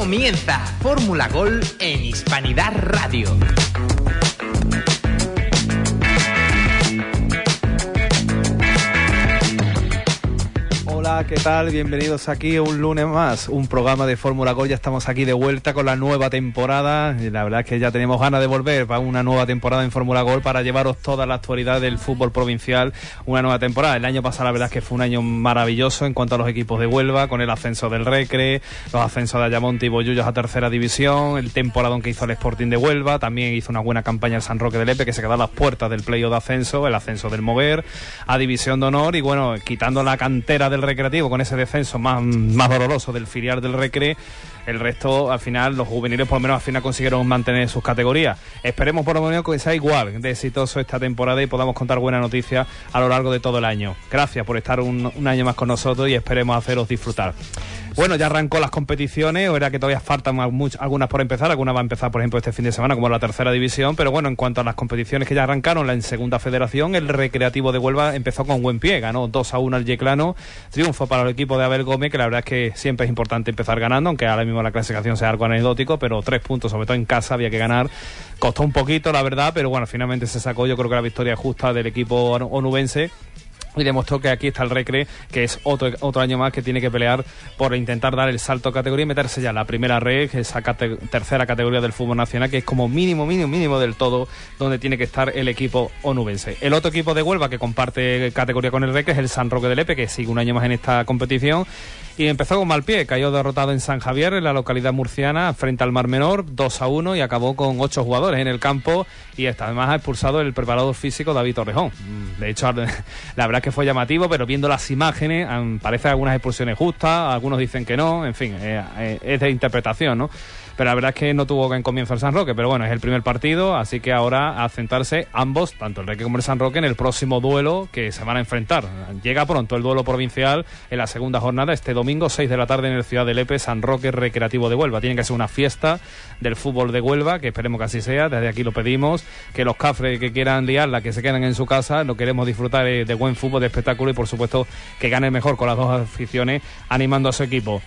Comienza Fórmula Gol en Hispanidad Radio. Hola, ¿qué tal? Bienvenidos aquí un lunes más, un programa de Fórmula Gol. Ya estamos aquí de vuelta con la nueva temporada y la verdad es que ya tenemos ganas de volver para una nueva temporada en Fórmula Gol para llevaros toda la actualidad del fútbol provincial, una nueva temporada. El año pasado la verdad es que fue un año maravilloso en cuanto a los equipos de Huelva, con el ascenso del Recre, los ascensos de Ayamonte y Bollullos a tercera división, el temporadón que hizo el Sporting de Huelva, también hizo una buena campaña el San Roque de Lepe, que se quedó a las puertas del playoff de ascenso, el ascenso del Mover a División de Honor y bueno, quitando la cantera del Recreativo con ese descenso más doloroso del filial del Recre, el resto al final, los juveniles por lo menos al final consiguieron mantener sus categorías. Esperemos por lo menos que sea igual de exitoso esta temporada y podamos contar buenas noticias a lo largo de todo el año. Gracias por estar un año más con nosotros y esperemos haceros disfrutar. Bueno, ya arrancó las competiciones, o era que todavía faltan algunas por empezar, algunas va a empezar por ejemplo este fin de semana como la tercera división, pero bueno, en cuanto a las competiciones que ya arrancaron, en segunda federación, el Recreativo de Huelva empezó con buen pie, ganó 2-1 al Yeclano, triunfo para el equipo de Abel Gómez, que la verdad es que siempre es importante empezar ganando, aunque ahora mismo la clasificación sea algo anecdótico, pero 3 puntos, sobre todo en casa, había que ganar, costó un poquito la verdad, pero bueno, finalmente se sacó yo creo que la victoria justa del equipo onubense. Y demostró que aquí está el Recre, que es otro año más que tiene que pelear por intentar dar el salto de categoría y meterse ya en la primera red, esa tercera categoría del fútbol nacional, que es como mínimo del todo donde tiene que estar el equipo onubense. El otro equipo de Huelva que comparte categoría con el Recre es el San Roque de Lepe, que sigue un año más en esta competición. Y empezó con mal pie, cayó derrotado en San Javier, en la localidad murciana, frente al Mar Menor, 2-1, y acabó con 8 jugadores en el campo, y además ha expulsado el preparador físico David Torrejón. De hecho, la verdad es que fue llamativo, pero viendo las imágenes, parece algunas expulsiones justas, algunos dicen que no, en fin, es de interpretación, ¿no? Pero la verdad es que no tuvo en comienzo el San Roque, pero bueno, es el primer partido, así que ahora a centrarse ambos, tanto el Recre como el San Roque, en el próximo duelo que se van a enfrentar. Llega pronto el duelo provincial en la segunda jornada, este domingo, 6 de la tarde en el Ciudad de Lepe, San Roque Recreativo de Huelva. Tiene que ser una fiesta del fútbol de Huelva, que esperemos que así sea, desde aquí lo pedimos, que los cafres que quieran liarla, que se queden en su casa, lo queremos disfrutar de buen fútbol, de espectáculo y por supuesto que gane mejor con las dos aficiones animando a su equipo.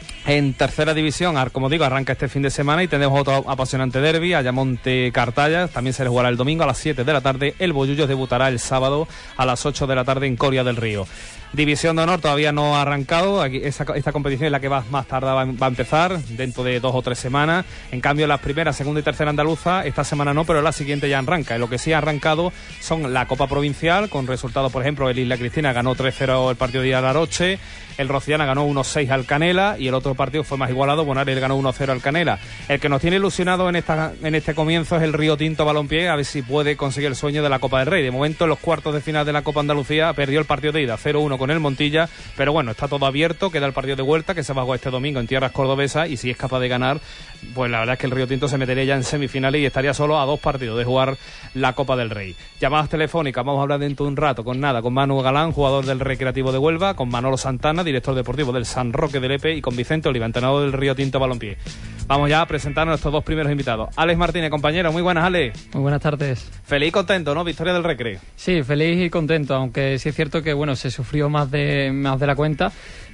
En tercera división, como digo, arranca este fin de semana y tenemos otro apasionante derbi, Ayamonte-Cartaya, también se le jugará el domingo a las 7 de la tarde, el Bollullos debutará el sábado a las 8 de la tarde en Coria del Río. División de Honor todavía no ha arrancado, aquí, esta competición es la que más tarda va a empezar, dentro de 2 o 3 semanas. En cambio, las primeras, segunda y tercera andaluza, esta semana no, pero la siguiente ya arranca. Y lo que sí ha arrancado son la Copa Provincial, con resultados, por ejemplo, el Isla Cristina ganó 3-0 el partido de Alaroche, el Rociana ganó 1-6 al Canela y el otro partido fue más igualado, Bonares ganó 1-0 al Canela. El que nos tiene ilusionado en este comienzo es el Río Tinto Balompié, a ver si puede conseguir el sueño de la Copa del Rey. De momento, en los cuartos de final de la Copa Andalucía, perdió el partido de ida 0-1 con el Montilla, pero bueno, está todo abierto, queda el partido de vuelta que se va a jugar este domingo en tierras cordobesas y si es capaz de ganar, pues la verdad es que el Río Tinto se metería ya en semifinales y estaría solo a 2 partidos de jugar la Copa del Rey. Llamadas telefónicas, vamos a hablar dentro de un rato con Manu Galán, jugador del Recreativo de Huelva, con Manolo Santana, director deportivo del San Roque de Lepe, y con Vicente Oliva, entrenador del Río Tinto Balompié. Vamos ya a presentar a nuestros 2 primeros invitados. Alex Martínez, compañero, muy buenas, Alex. Muy buenas tardes. Feliz y contento, ¿no? Victoria del Recre. Sí, feliz y contento, aunque sí es cierto que bueno, se sufrió más de la cuenta,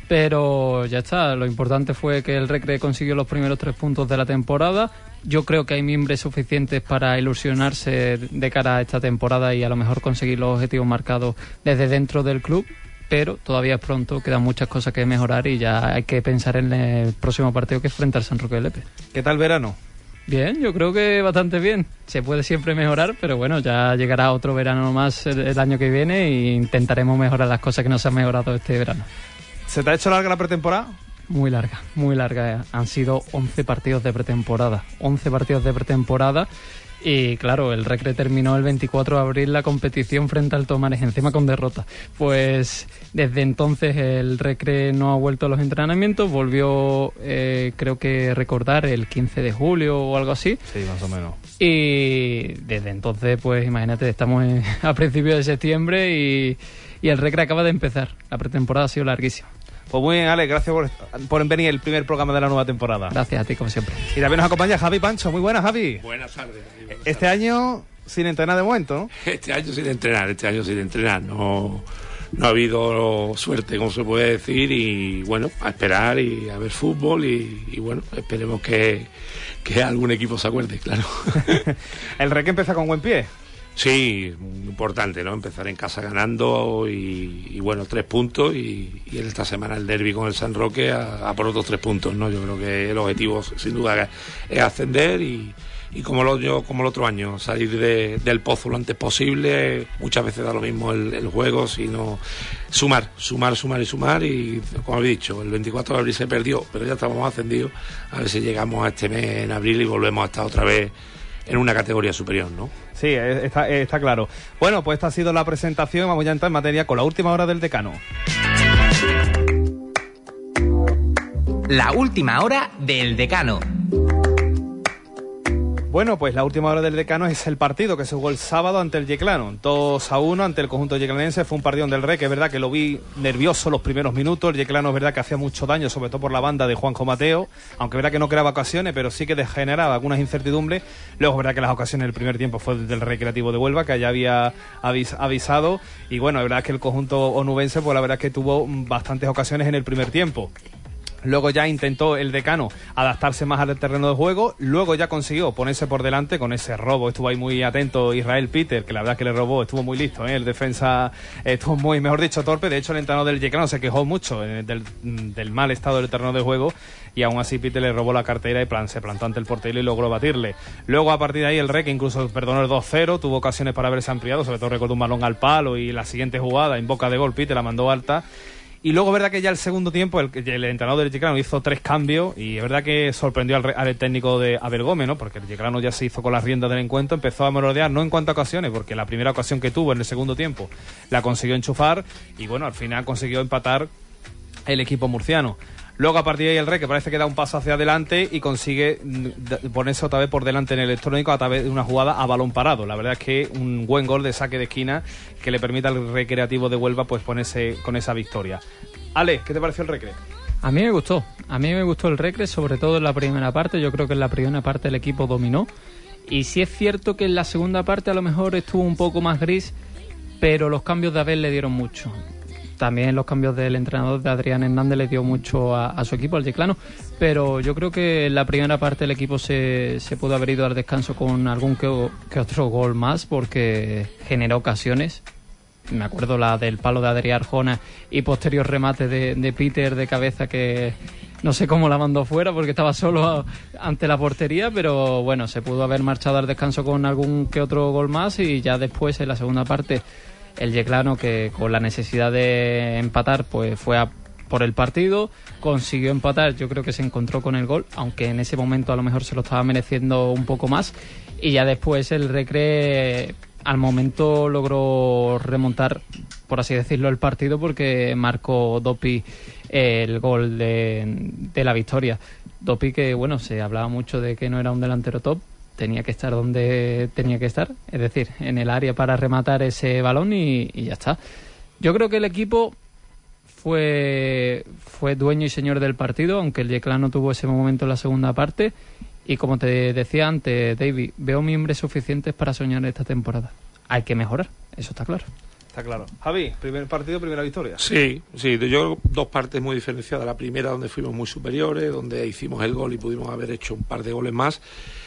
pero ya está. Lo importante fue que el Recre consiguió los primeros 3 puntos de la temporada. Yo creo que hay mimbres suficientes para ilusionarse de cara a esta temporada y a lo mejor conseguir los objetivos marcados desde dentro del club, pero todavía es pronto, quedan muchas cosas que mejorar y ya hay que pensar en el próximo partido, que es frente al San Roque de Lepe. ¿Qué tal verano? Bien, yo creo que bastante bien. Se puede siempre mejorar, pero bueno, ya llegará otro verano más el año que viene e intentaremos mejorar las cosas que no se han mejorado este verano. ¿Se te ha hecho larga la pretemporada? Muy larga, muy larga. Han sido 11 partidos de pretemporada. 11 partidos de pretemporada. Y claro, el Recre terminó el 24 de abril la competición frente al Tomares, encima con derrota. Pues desde entonces el Recre no ha vuelto a los entrenamientos, volvió creo que recordar el 15 de julio o algo así. Sí, más o menos. Y desde entonces, pues imagínate, estamos a principios de septiembre y el Recre acaba de empezar. La pretemporada ha sido larguísima. Pues muy bien, Alex, gracias por venir el primer programa de la nueva temporada. Gracias a ti, como siempre. Y también nos acompaña Javi Pancho. Muy buenas, Javi. Buenas tardes. Este año sin entrenar de momento, ¿no? Este año sin entrenar, no no ha habido suerte, como se puede decir, y bueno, a esperar y a ver fútbol y bueno, esperemos que algún equipo se acuerde, claro. El Rec empieza con buen pie. Sí, muy importante, ¿no? Empezar en casa ganando y bueno, 3 puntos y en esta semana el derbi con el San Roque a por otros 3 puntos, ¿no? Yo creo que el objetivo sin duda es ascender y como el otro año, salir del pozo lo antes posible. Muchas veces da lo mismo el juego, sino sumar y como habéis dicho, el 24 de abril se perdió, pero ya estábamos ascendidos, a ver si llegamos a este mes en abril y volvemos a estar otra vez en una categoría superior, ¿no? Sí, está claro. Bueno, pues esta ha sido la presentación. Vamos ya a entrar en materia con la última hora del decano. La última hora del decano. Bueno, pues la última hora del decano es el partido que se jugó el sábado ante el Yeclano. 2-1 ante el conjunto yeclanense. Fue un partido del Rec, es verdad que lo vi nervioso los primeros minutos. El Yeclano es verdad que hacía mucho daño, sobre todo por la banda de Juanjo Mateo, aunque es verdad que no creaba ocasiones, pero sí que generaba algunas incertidumbres. Luego es verdad que las ocasiones del primer tiempo fue del Recreativo de Huelva, que ya había avisado. Y bueno, es verdad que el conjunto onubense, pues la verdad es que tuvo bastantes ocasiones en el primer tiempo. Luego ya intentó el decano adaptarse más al terreno de juego. Luego ya consiguió ponerse por delante con ese robo. Estuvo ahí muy atento Israel Peter, que la verdad es que le robó. Estuvo muy listo, ¿eh? El defensa estuvo muy, mejor dicho, torpe. De hecho, el entrenador del Yeclano se quejó mucho del mal estado del terreno de juego. Y aún así Peter le robó la cartera y se plantó ante el portero y logró batirle. Luego, a partir de ahí, el Rec incluso perdonó el 2-0. Tuvo ocasiones para haberse ampliado. Sobre todo recuerdo un balón al palo y la siguiente jugada en boca de gol Peter la mandó alta. Y luego, verdad que ya el segundo tiempo, el entrenador del Yeclano hizo 3 cambios y es verdad que sorprendió al técnico de Abel Gómez, ¿no? Porque el Yeclano ya se hizo con las riendas del encuentro, empezó a merodear, no en cuanto a ocasiones, porque la primera ocasión que tuvo en el segundo tiempo la consiguió enchufar y bueno, al final consiguió empatar el equipo murciano. Luego, a partir de ahí, el Rec, que parece que da un paso hacia adelante y consigue ponerse otra vez por delante en el electrónico a través de una jugada a balón parado. La verdad es que un buen gol de saque de esquina que le permite al Recreativo de Huelva pues ponerse con esa victoria. Ale, ¿qué te pareció el Recre? A mí me gustó el Recre, sobre todo en la primera parte. Yo creo que en la primera parte el equipo dominó. Y sí es cierto que en la segunda parte a lo mejor estuvo un poco más gris, pero los cambios de Abel le dieron mucho. También los cambios del entrenador de Adrián Hernández le dio mucho a su equipo, al Yeclano, pero yo creo que en la primera parte el equipo se pudo haber ido al descanso con algún que otro gol más, porque generó ocasiones. Me acuerdo la del palo de Adrián Arjona y posterior remate de Peter de cabeza, que no sé cómo la mandó fuera porque estaba solo ante la portería, pero bueno, se pudo haber marchado al descanso con algún que otro gol más y ya después en la segunda parte el Yeclano, que con la necesidad de empatar pues fue por el partido, consiguió empatar. Yo creo que se encontró con el gol, aunque en ese momento a lo mejor se lo estaba mereciendo un poco más, y ya después el Recre al momento logró remontar, por así decirlo, el partido, porque marcó Dopi el gol de la victoria. Dopi, que bueno, se hablaba mucho de que no era un delantero top, tenía que estar donde tenía que estar, es decir, en el área para rematar ese balón y ya está. Yo creo que el equipo fue dueño y señor del partido, aunque el Yeclano tuvo ese momento en la segunda parte. Y como te decía antes, David, veo miembros suficientes para soñar esta temporada. Hay que mejorar, eso está claro. Está claro. Javi, primer partido, primera victoria. Sí, yo 2 partes muy diferenciadas. La primera, donde fuimos muy superiores, donde hicimos el gol y pudimos haber hecho un par de goles más.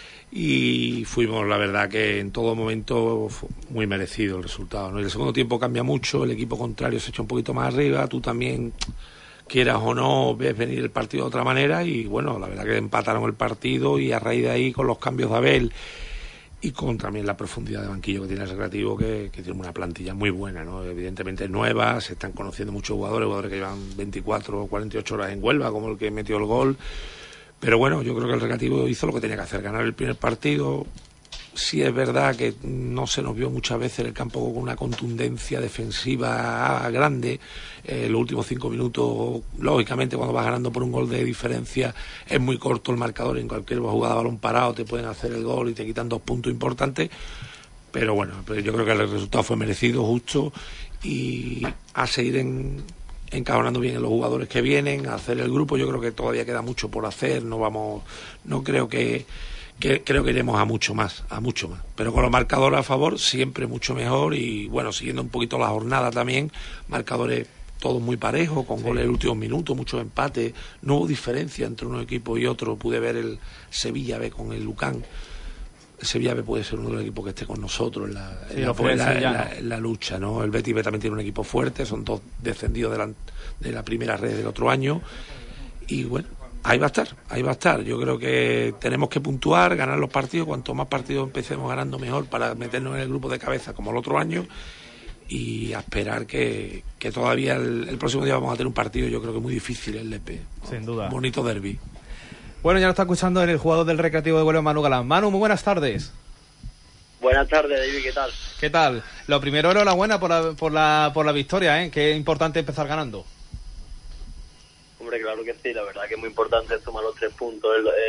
Y fuimos, la verdad, que en todo momento fue muy merecido el resultado, ¿no? Y el segundo tiempo cambia mucho, el equipo contrario se echa un poquito más arriba, tú también, quieras o no, ves venir el partido de otra manera y bueno, la verdad que empataron el partido y a raíz de ahí, con los cambios de Abel y con también la profundidad de banquillo que tiene el Recreativo, que tiene una plantilla muy buena, ¿no? Evidentemente nueva, se están conociendo muchos jugadores que llevan 24 o 48 horas en Huelva, como el que metió el gol. Pero bueno, yo creo que el Recreativo hizo lo que tenía que hacer, ganar el primer partido. Sí es verdad que no se nos vio muchas veces en el campo con una contundencia defensiva grande. Los últimos 5 minutos, lógicamente, cuando vas ganando por un gol de diferencia, es muy corto el marcador. En cualquier jugada, balón parado, te pueden hacer el gol y te quitan 2 puntos importantes. Pero bueno, yo creo que el resultado fue merecido, justo, y a seguir encajonando bien en los jugadores que vienen, a hacer el grupo. Yo creo que todavía queda mucho por hacer, no creo que que creo que iremos a mucho más. Pero con los marcadores a favor siempre mucho mejor y bueno, siguiendo un poquito la jornada también, marcadores todos muy parejos, con goles en el último minuto, muchos empates, no hubo diferencia entre un equipo y otro. Pude ver el Sevilla B con el Lucan. El Sevilla B puede ser uno de los equipos que esté con nosotros en la lucha, ¿no? El Betis B también tiene un equipo fuerte, son dos descendidos de la primera red del otro año y bueno, ahí va a estar. Yo creo que tenemos que puntuar, ganar los partidos, cuanto más partidos empecemos ganando mejor para meternos en el grupo de cabeza como el otro año y a esperar que todavía el próximo día vamos a tener un partido, yo creo que muy difícil, el Lepe. Sin duda. Bonito derbi. Bueno, ya lo está escuchando el jugador del Recreativo de Huelva, Manu Galán. Manu, muy buenas tardes. Buenas tardes, David, ¿qué tal? ¿Qué tal? Lo primero, enhorabuena por la victoria, ¿eh? Que es importante empezar ganando. Hombre, claro que sí, la verdad que es muy importante sumar los 3 puntos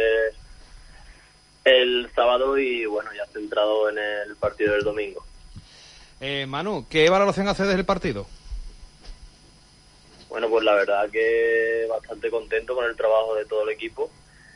el sábado y bueno, ya centrado en el partido del domingo. Manu, ¿qué valoración haces del partido? Bueno, pues la verdad que bastante contento con el trabajo de todo el equipo.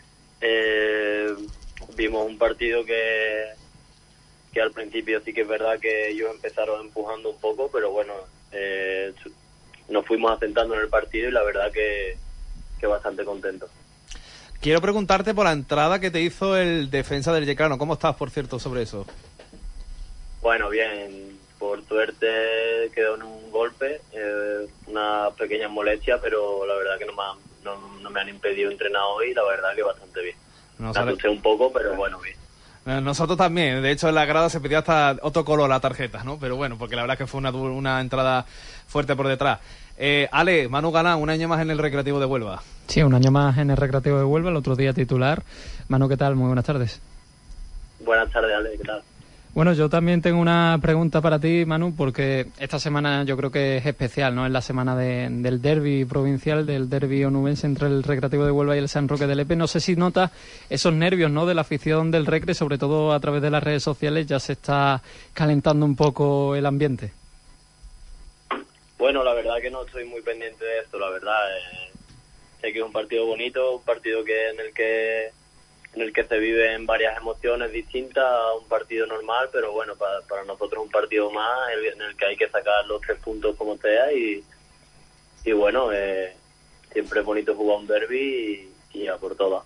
Vimos un partido que al principio sí que es verdad que ellos empezaron empujando un poco, pero bueno, nos fuimos asentando en el partido y la verdad que bastante contento. Quiero preguntarte por la entrada que te hizo el defensa del Yeclano. ¿Cómo estás, por cierto, sobre eso? Bueno, bien. Por suerte quedó en un golpe, una pequeña molestia, pero la verdad que no me han impedido entrenar hoy, la verdad que bastante bien. Me asusté un poco, pero bueno, bien. Nosotros también, de hecho en la grada se pidió hasta otro color la tarjeta, ¿no? Pero bueno, porque la verdad es que fue una entrada fuerte por detrás. Ale, Manu Galán, un año más en el Recreativo de Huelva. Sí, un año más en el Recreativo de Huelva, el otro día titular. Manu, ¿qué tal? Muy buenas tardes. Buenas tardes, Ale, ¿qué tal? Bueno, yo también tengo una pregunta para ti, Manu, porque esta semana yo creo que es especial, ¿no? Es la semana del derbi provincial, del derbi onubense entre el Recreativo de Huelva y el San Roque de Lepe. No sé si notas esos nervios, ¿no?, de la afición del Recre, sobre todo a través de las redes sociales, ya se está calentando un poco el ambiente. Bueno, la verdad que no estoy muy pendiente de esto, la verdad. Sé que es un partido bonito, un partido en el que se viven varias emociones distintas a un partido normal, pero bueno, para nosotros es un partido más en el que hay que sacar los 3 puntos como sea y bueno, siempre es bonito jugar un derbi y a por todas.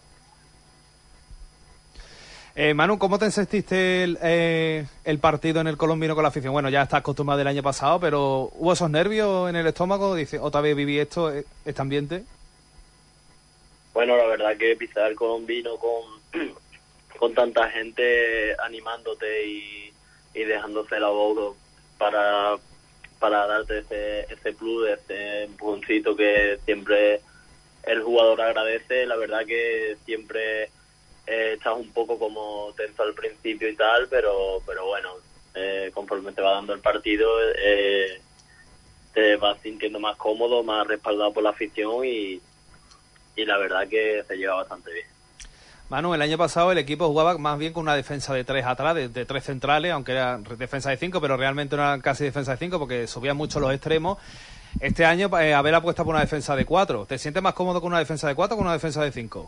Manu, ¿cómo te sentiste el partido en el Colombino con la afición? Bueno, ya estás acostumbrado del año pasado, pero ¿hubo esos nervios en el estómago? Dice, ¿otra vez viví este ambiente? Bueno, la verdad que pisar el Colombino con tanta gente animándote y dejándose la voz para darte ese plus, ese empujoncito que siempre el jugador agradece. La verdad que siempre estás un poco como tenso al principio y tal, pero bueno, conforme te va dando el partido te vas sintiendo más cómodo, más respaldado por la afición y la verdad que se lleva bastante bien. Manu, el año pasado el equipo jugaba más bien con una defensa de 3 atrás, de 3 centrales, aunque era defensa de 5, pero realmente no era casi defensa de 5 porque subían mucho los extremos. Este año haber apuesta por una defensa de 4. ¿Te sientes más cómodo con una defensa de 4 o con una defensa de 5?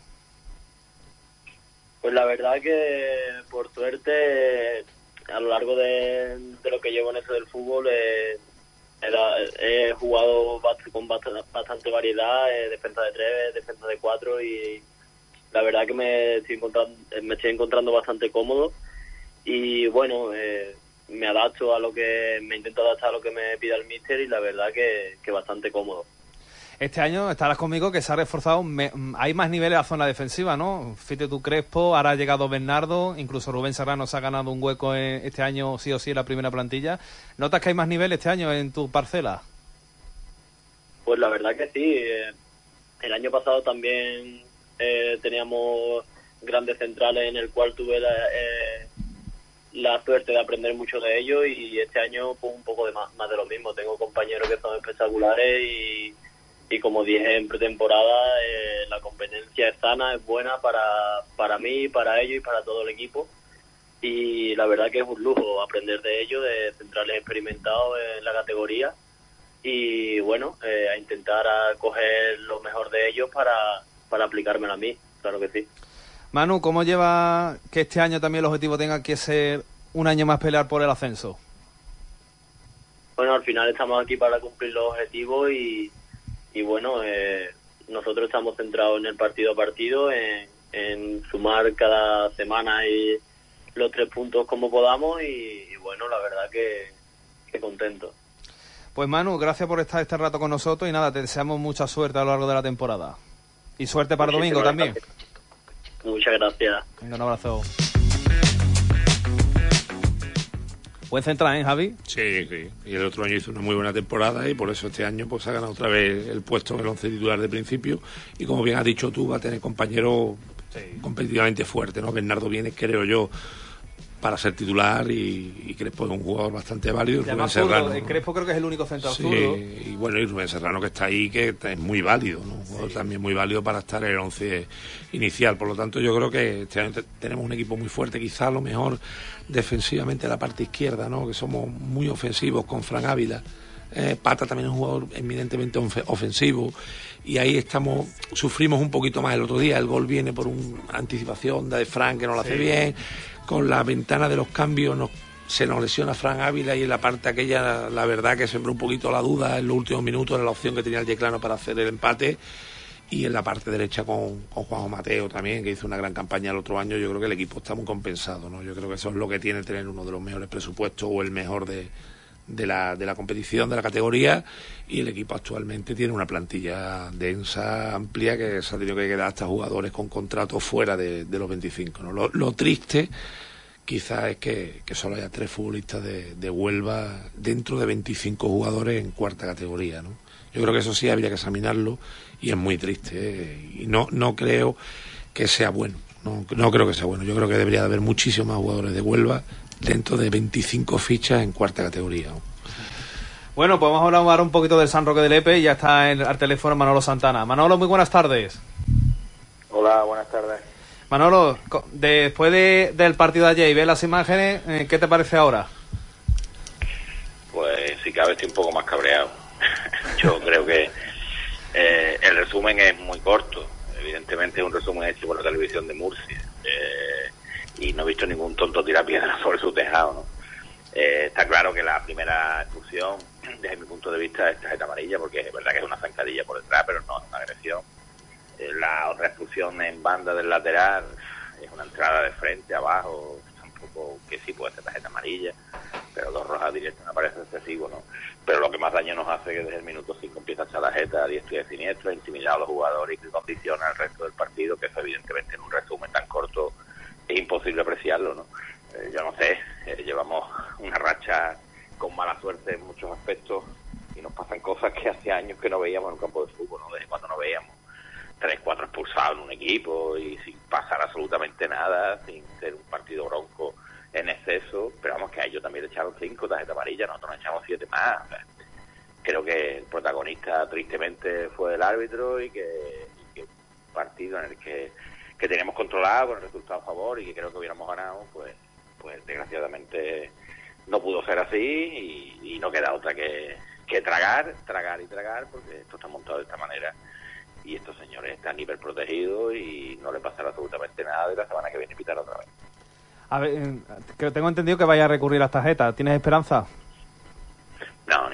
Pues la verdad que por suerte a lo largo de lo que llevo en eso del fútbol he jugado con bastante variedad, defensa de 3, defensa de 4 y la verdad que me estoy encontrando bastante cómodo y bueno, me intento adaptar a lo que me pida el míster y la verdad que bastante cómodo. Este año estarás conmigo que se ha reforzado, hay más niveles a la zona defensiva, ¿no? Fíjate tú, Crespo, ahora ha llegado Bernardo, incluso Rubén Serrano se ha ganado un hueco este año sí o sí en la primera plantilla. ¿Notas que hay más nivel este año en tu parcela? Pues la verdad que sí. El año pasado también teníamos grandes centrales en el cual tuve la suerte de aprender mucho de ellos y este año pues un poco más de lo mismo. Tengo compañeros que son espectaculares y como dije en pretemporada, la competencia es sana, es buena para mí, para ellos y para todo el equipo. Y la verdad que es un lujo aprender de ellos, de centrales experimentados en la categoría. Y bueno, a intentar coger lo mejor de ellos para aplicármelo a mí, claro que sí. Manu, ¿cómo lleva que este año también el objetivo tenga que ser un año más pelear por el ascenso? Bueno, al final estamos aquí para cumplir los objetivos y bueno, nosotros estamos centrados en el partido a partido, en sumar cada semana y los 3 puntos como podamos y bueno, la verdad que contento. Pues Manu, gracias por estar este rato con nosotros y nada, te deseamos mucha suerte a lo largo de la temporada. Y suerte para el domingo también. Muchas gracias. Venga, un abrazo. Buen central, ¿eh, Javi? Sí, sí. Y el otro año hizo una muy buena temporada y por eso este año pues ha ganado otra vez el puesto en el 11 titular de principio. Y como bien has dicho tú, va a tener compañeros competitivamente fuertes, ¿no? Bernardo Vienes, creo yo, para ser titular y Crespo es un jugador bastante válido. Rubén Serrano, Crespo creo que es el único central zurdo. Y bueno, y Rubén Serrano que está ahí, que es muy válido, ¿no? Un jugador también muy válido para estar en el 11 inicial. Por lo tanto, yo creo que este año tenemos un equipo muy fuerte, quizá a lo mejor defensivamente la parte izquierda, ¿no? Que somos muy ofensivos con Fran Ávila. Pata también es un jugador eminentemente ofensivo y ahí sufrimos un poquito más el otro día. El gol viene por una anticipación de Fran que no lo hace bien. Con la ventana de los cambios se nos lesiona Fran Ávila y en la parte aquella la verdad que sembró un poquito la duda en los últimos minutos, era la opción que tenía el Yeclano para hacer el empate. Y en la parte derecha con Juanjo Mateo también, que hizo una gran campaña el otro año. Yo creo que el equipo está muy compensado, ¿no? Yo creo que eso es lo que tiene tener uno de los mejores presupuestos o el mejor de la competición, de la categoría, y el equipo actualmente tiene una plantilla densa, amplia, que se ha tenido que quedar hasta jugadores con contratos fuera de los 25, ¿no? Lo triste quizás es que solo haya 3 futbolistas de Huelva dentro de 25 jugadores en cuarta categoría, ¿no? Yo creo que eso sí habría que examinarlo y es muy triste, y no creo que sea bueno, no creo que sea bueno. Yo creo que debería de haber muchísimos más jugadores de Huelva dentro de 25 fichas en cuarta categoría. Bueno, pues vamos a hablar un poquito del San Roque de Lepe y ya está al teléfono Manolo Santana. Manolo, muy buenas tardes. Hola, buenas tardes. Manolo, después del partido de ayer y ver las imágenes, ¿qué te parece ahora? Pues si cabe estoy un poco más cabreado. Yo creo que el resumen es muy corto. Evidentemente es un resumen hecho por la televisión de Murcia. Y no he visto ningún tonto tirar piedras sobre su tejado, ¿no? Está claro que la primera expulsión, desde mi punto de vista, es tarjeta amarilla, porque es verdad que es una zancadilla por detrás, pero no es una agresión. La otra expulsión en banda del lateral es una entrada de frente, abajo, tampoco, que sí puede ser tarjeta amarilla, pero 2 rojas directas me parece excesivo, ¿no? Pero lo que más daño nos hace es que desde el minuto 5 empieza a echar tarjeta a diestro y a siniestro, intimidar a los jugadores y que condiciona el resto del partido, que eso evidentemente en un resumen tan corto es imposible apreciarlo, ¿no? Yo no sé, llevamos una racha con mala suerte en muchos aspectos y nos pasan cosas que hace años que no veíamos en un campo de fútbol, ¿no? Desde cuando no veíamos 3-4 expulsados en un equipo y sin pasar absolutamente nada, sin ser un partido bronco en exceso, pero vamos, que a ellos también le echaron 5 tarjetas amarillas, nosotros nos echamos 7 más. O sea, creo que el protagonista tristemente fue el árbitro y que un partido en el que tenemos controlado con el resultado a favor y que creo que hubiéramos ganado, pues desgraciadamente no pudo ser así y no queda otra que tragar, porque esto está montado de esta manera y estos señores están hiperprotegidos y no le pasará absolutamente nada de la semana que viene pitar otra vez. A ver, que tengo entendido que vaya a recurrir las tarjetas. ¿Tienes esperanza? No,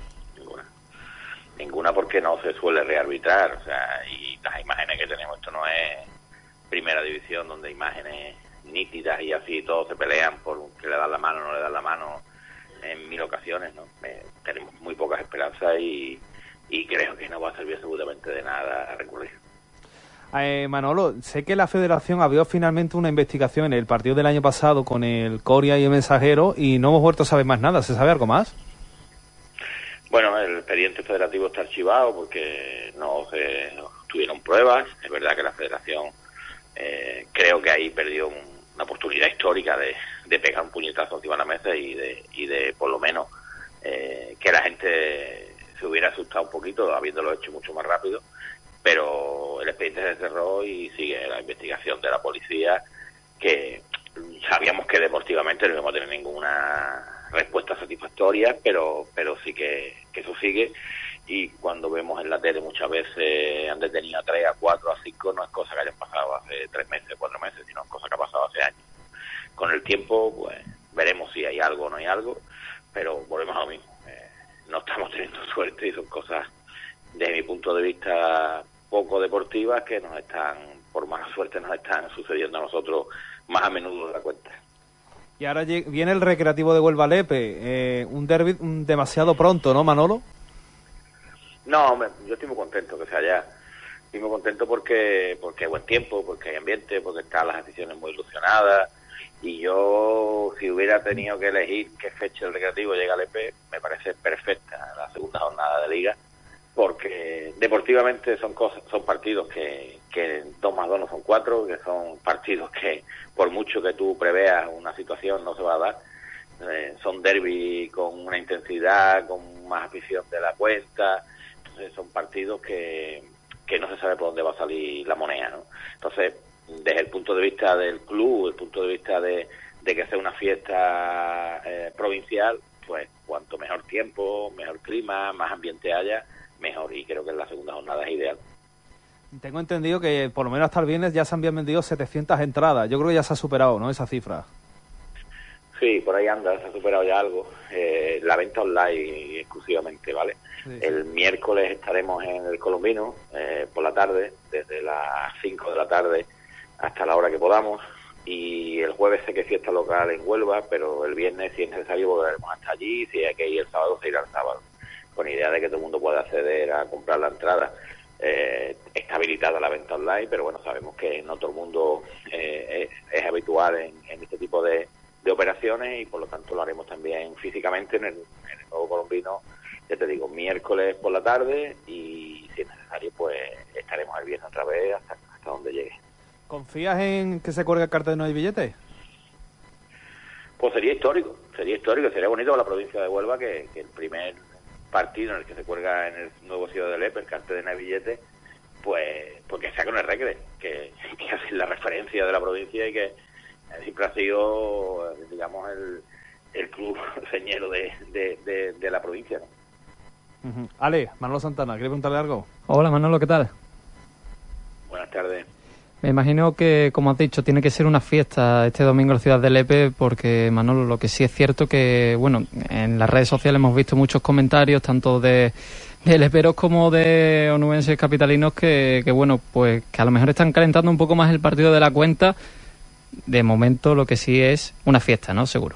ninguna porque no se suele rearbitrar, o sea, y las imágenes que tenemos, esto no es primera división donde imágenes nítidas y así todos se pelean por que le dan la mano o no le dan la mano en 1000 ocasiones, ¿no? Tenemos muy pocas esperanzas y creo que no va a servir absolutamente de nada a recurrir. Manolo, sé que la Federación abrió finalmente una investigación en el partido del año pasado con el Coria y el Mensajero y no hemos vuelto a saber más nada. ¿Se sabe algo más? Bueno, el expediente federativo está archivado porque no se tuvieron pruebas. Es verdad que la Federación creo que ahí perdió una oportunidad histórica de pegar un puñetazo encima de la mesa y de por lo menos que la gente se hubiera asustado un poquito habiéndolo hecho mucho más rápido, pero el expediente se cerró y sigue la investigación de la policía, que sabíamos que deportivamente no íbamos a tener ninguna respuesta satisfactoria, pero sí que eso sigue y cuando vemos en la tele muchas veces han detenido a 3, a 4, a 5, no es cosa que hayan pasado hace 3 meses, 4 meses, sino es cosa que ha pasado hace años. Con el tiempo, pues, veremos si hay algo o no hay algo, pero volvemos a lo mismo. No estamos teniendo suerte y son cosas, desde mi punto de vista, poco deportivas que nos están, por mala suerte, nos están sucediendo a nosotros más a menudo de la cuenta. Y ahora viene el Recreativo de Huelva Lepe, un derbi demasiado pronto, ¿no, Manolo? No, hombre, yo estoy muy contento que sea allá. Estoy muy contento porque hay buen tiempo, porque hay ambiente, porque están las aficiones muy ilusionadas. Y yo, si hubiera tenido que elegir qué fecha el Recreativo llega al EP, me parece perfecta la segunda jornada de Liga, porque deportivamente son partidos que 2 más 2 no son 4, que son partidos que por mucho que tú preveas una situación no se va a dar. Son derbi con una intensidad, con más afición de la cuenta. Entonces son partidos que no se sabe por dónde va a salir la moneda, ¿no? Entonces, desde el punto de vista del club, el punto de vista de que sea una fiesta provincial, pues cuanto mejor tiempo, mejor clima, más ambiente haya, mejor, y creo que en la segunda jornada es ideal. Tengo entendido que por lo menos hasta el viernes ya se han vendido 700 entradas. Yo creo que ya se ha superado, ¿no?, esa cifra. Sí, por ahí anda, se ha superado ya algo. La venta online exclusivamente, ¿vale? Sí. El miércoles estaremos en el Colombino por la tarde, desde las 5 de la tarde hasta la hora que podamos. Y el jueves sé que es fiesta local en Huelva, pero el viernes, si es necesario, volveremos hasta allí. Si hay que ir el sábado, se irá el sábado. Con idea de que todo el mundo pueda acceder a comprar la entrada. Está habilitada la venta online, pero bueno, sabemos que no todo el mundo es habitual en este tipo de operaciones, y por lo tanto lo haremos también físicamente en el nuevo Colombino, ya te digo, miércoles por la tarde, y si es necesario pues estaremos el viernes otra vez hasta donde llegue. ¿Confías en que se cuelgue el cartel de no hay billete? Pues sería histórico, sería bonito para la provincia de Huelva que el primer partido en el que se cuelga en el nuevo Ciudad de Lepe el cartel de no hay billete, pues que sea con el Recre, que es la referencia de la provincia y que siempre ha sido, digamos, el club señero de la provincia, ¿no? Uh-huh. Ale, Manolo Santana, ¿quieres preguntarle algo? Hola, Manolo, ¿qué tal? Buenas tardes. Me imagino que, como has dicho, tiene que ser una fiesta este domingo en la ciudad de Lepe, porque, Manolo, lo que sí es cierto que, bueno, en las redes sociales hemos visto muchos comentarios, tanto de leperos como de onubenses capitalinos, que, bueno, pues que a lo mejor están calentando un poco más el partido de la cuenta. De momento lo que sí es una fiesta, ¿no? Seguro.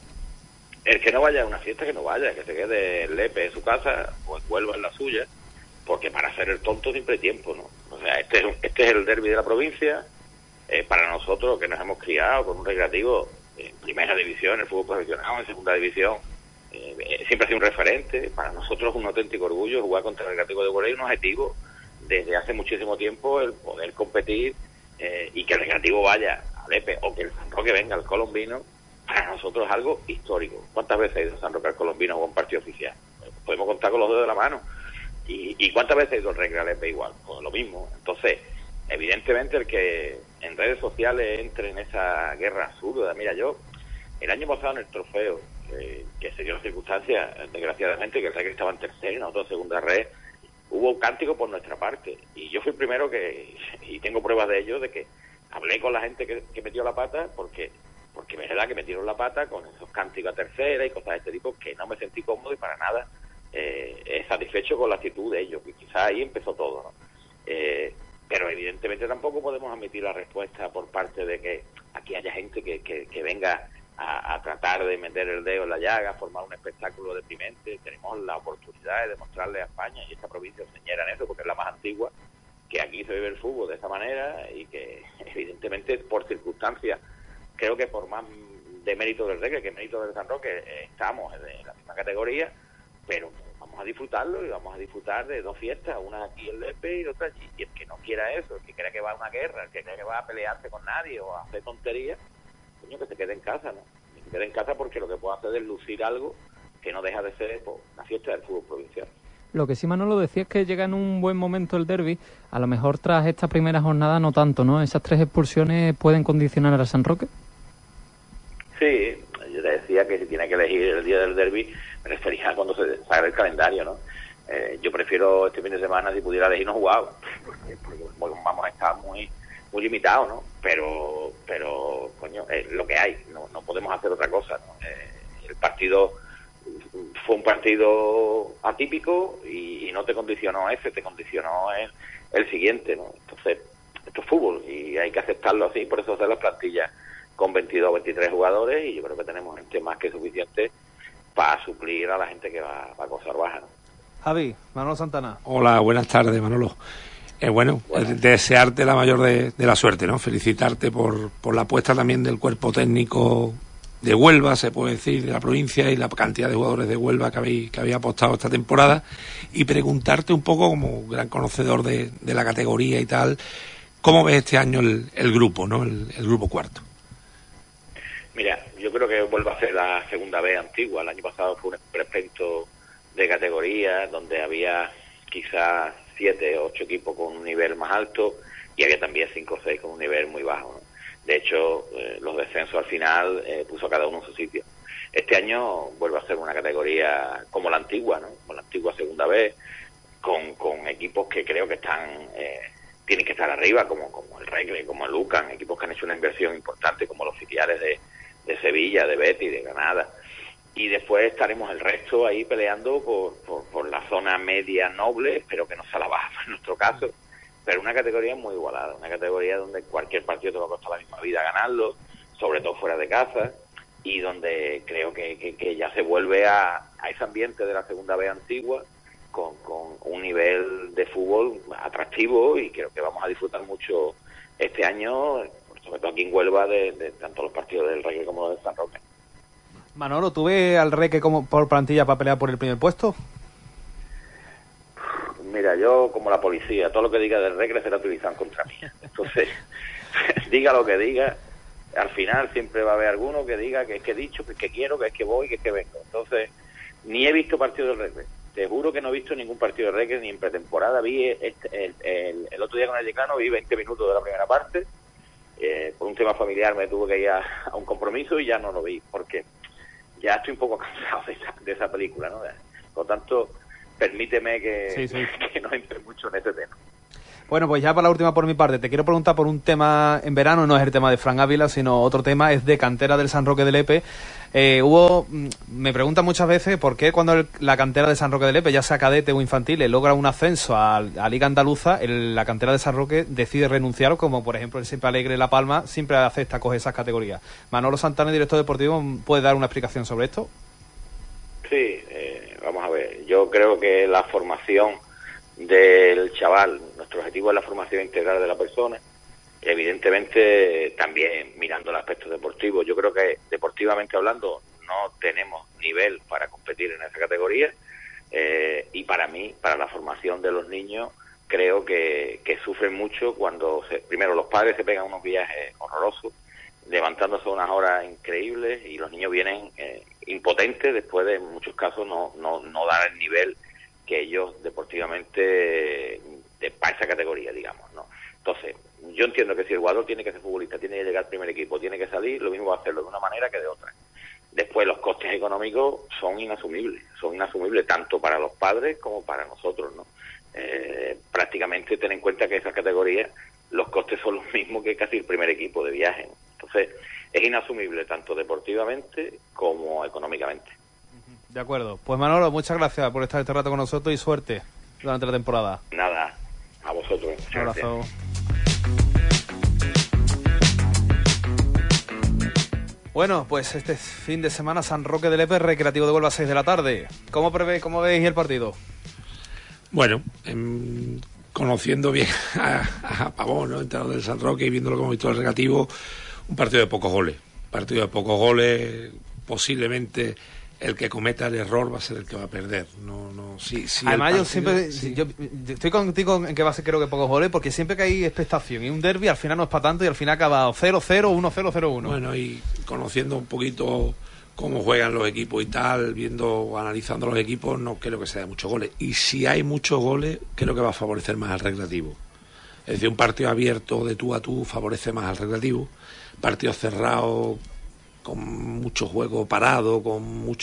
El que no vaya a una fiesta, que no vaya, que se quede en Lepe en su casa o en Huelva en la suya, porque para hacer el tonto siempre hay tiempo, ¿no? O sea, este es el derbi de la provincia. Para nosotros, que nos hemos criado con un Recreativo en primera división, en el fútbol profesional, en segunda división, siempre ha sido un referente. Para nosotros es un auténtico orgullo jugar contra el Recreativo de Huelva, y un objetivo desde hace muchísimo tiempo el poder competir y que el Recreativo vaya a Lepe o que el San Roque venga al Colombino. Para nosotros es algo histórico. ¿Cuántas veces ha ido San Roque al Colombino o a un partido oficial? Podemos contar con los dedos de la mano. ¿Y cuántas veces ha ido el Recre a Lepe igual? Pues lo mismo. Entonces, evidentemente el que en redes sociales entre en esa guerra absurda. Mira, yo el año pasado en el trofeo, que se dio la circunstancia, desgraciadamente, que el Recre estaba en tercera y nosotros en segunda red, hubo un cántico por nuestra parte. Y yo fui el primero y tengo pruebas de ello, de que hablé con la gente que metió la pata, porque es verdad que metieron la pata con esos cánticos a tercera y cosas de este tipo, que no me sentí cómodo y para nada satisfecho con la actitud de ellos, que quizás ahí empezó todo, ¿no? Pero evidentemente tampoco podemos admitir la respuesta por parte de que aquí haya gente que venga a tratar de meter el dedo en la llaga, formar un espectáculo deprimente. Tenemos la oportunidad de demostrarle a España, y esta provincia señala en eso porque es la más antigua, que aquí se vive el fútbol de esta manera, y que evidentemente por circunstancias, creo que por más de mérito del Recre que mérito del San Roque, estamos en la misma categoría, pero vamos a disfrutarlo, y vamos a disfrutar de dos fiestas, una aquí en Lepe y otra allí. Y el que no quiera eso, el que crea que va a una guerra, el que crea que va a pelearse con nadie o a hacer tonterías, coño, que se quede en casa, ¿no? Que se quede en casa, porque lo que puede hacer es lucir algo que no deja de ser pues, la fiesta del fútbol provincial. Lo que sí, Manolo, decía es que llega en un buen momento el derbi. A lo mejor tras esta primera jornada no tanto, ¿no? ¿Esas 3 expulsiones pueden condicionar al San Roque? Sí, yo te decía que si tiene que elegir el día del derbi, me refería a cuando se salga el calendario, ¿no? Yo prefiero este fin de semana, si pudiera elegir, no jugar, porque vamos a estar muy limitados, ¿no? Pero coño, es lo que hay, no podemos hacer otra cosa, ¿no? El partido fue un partido atípico y no te condicionó te condicionó el siguiente, ¿no? Entonces, esto es fútbol y hay que aceptarlo así, por eso hacer las plantillas con 22 o 23 jugadores, y yo creo que tenemos gente más que suficiente para suplir a la gente que va a cosar baja, ¿no? Javi, Manolo Santana. Hola, buenas tardes, Manolo. Desearte la mayor de la suerte, ¿no? Felicitarte por la apuesta también del cuerpo técnico de Huelva, se puede decir, de la provincia, y la cantidad de jugadores de Huelva que habéis apostado esta temporada, y preguntarte un poco, como gran conocedor de la categoría y tal, ¿cómo ves este año el grupo, ¿no? El grupo cuarto. Mira, yo creo que Huelva a ser la segunda vez antigua. El año pasado fue un experimento de categoría donde había quizás 7 o 8 equipos con un nivel más alto y había también 5 o 6 con un nivel muy bajo, ¿no? De hecho, los descensos al final puso a cada uno en su sitio. Este año vuelve a ser una categoría como la antigua, ¿no? Como la antigua segunda vez, con equipos que creo que tienen que estar arriba, como el Recre, como el Lucan, equipos que han hecho una inversión importante, como los filiales de Sevilla, de Betis, de Granada. Y después estaremos el resto ahí peleando por la zona media noble, espero que no sea la baja en nuestro caso, pero una categoría muy igualada, una categoría donde cualquier partido te va a costar la misma vida ganarlo, sobre todo fuera de casa, y donde creo que ya se vuelve a ese ambiente de la segunda B antigua, con un nivel de fútbol atractivo, y creo que vamos a disfrutar mucho este año, sobre todo aquí en Huelva, de tanto los partidos del Recre como del San Roque. Manolo, ¿tú ves al Recre como por plantilla para pelear por el primer puesto? Mira, yo como la policía, todo lo que diga del Recre será utilizado contra mí. Entonces, diga lo que diga, al final siempre va a haber alguno que diga que es que he dicho, que es que quiero, que es que voy, que es que vengo. Entonces, ni he visto partido del Recre. Te juro que no he visto ningún partido de Recre ni en pretemporada. Vi el otro día con el Decano, vi 20 minutos de la primera parte. Por un tema familiar me tuve que ir a un compromiso y ya no lo vi, porque ya estoy un poco cansado de esa película, ¿no? Por tanto, permíteme que no entre mucho en ese tema. Bueno, pues ya para la última por mi parte, te quiero preguntar por un tema en verano, no es el tema de Fran Ávila, sino otro tema, es de cantera del San Roque de Lepe. Me preguntan muchas veces por qué cuando la cantera de San Roque de Lepe, ya sea cadete o infantil, logra un ascenso a Liga Andaluza, la cantera de San Roque decide renunciar, como por ejemplo el Siempre Alegre La Palma, siempre acepta coger esas categorías. Manolo Santana, director deportivo, ¿puede dar una explicación sobre esto? Sí, vamos a ver, yo creo que la formación del chaval, nuestro objetivo es la formación integral de la persona, evidentemente también mirando el aspecto deportivo. Yo creo que deportivamente hablando no tenemos nivel para competir en esa categoría, y para mí, para la formación de los niños, creo que sufren mucho cuando primero los padres se pegan unos viajes horrorosos, levantándose unas horas increíbles, y los niños vienen impotentes después de, en muchos casos, no dar el nivel que ellos deportivamente para esa categoría, digamos, ¿no? Entonces, yo entiendo que si el jugador tiene que ser futbolista, tiene que llegar al primer equipo, tiene que salir, lo mismo va a hacerlo de una manera que de otra. Después, los costes económicos son inasumibles tanto para los padres como para nosotros, ¿no? Prácticamente ten en cuenta que esa categoría los costes son los mismos que casi el primer equipo de viaje, ¿no? Entonces, es inasumible tanto deportivamente como económicamente. De acuerdo. Pues Manolo, muchas gracias por estar este rato con nosotros y suerte durante la temporada. Nada, a vosotros. Un abrazo. Bueno, pues este fin de semana San Roque de Lepe, Recreativo de Huelva a 6 de la tarde. ¿Cómo veis el partido? Bueno, conociendo bien a Pavón, ¿no?, entrenador del San Roque, y viendo lo que hemos visto del Recreativo, un partido de pocos goles, posiblemente el que cometa el error va a ser el que va a perder. Además, yo estoy contigo en que va a ser, creo que pocos goles, porque siempre que hay expectación y un derbi al final no es para tanto, y al final acaba 0-0, 1-0, 0-1. Bueno, y conociendo un poquito cómo juegan los equipos y tal, analizando los equipos, no creo que sea de muchos goles. Y si hay muchos goles, creo que va a favorecer más al Recreativo. Es decir, un partido abierto de tú a tú favorece más al Recreativo. Partidos cerrados con mucho juego parado, con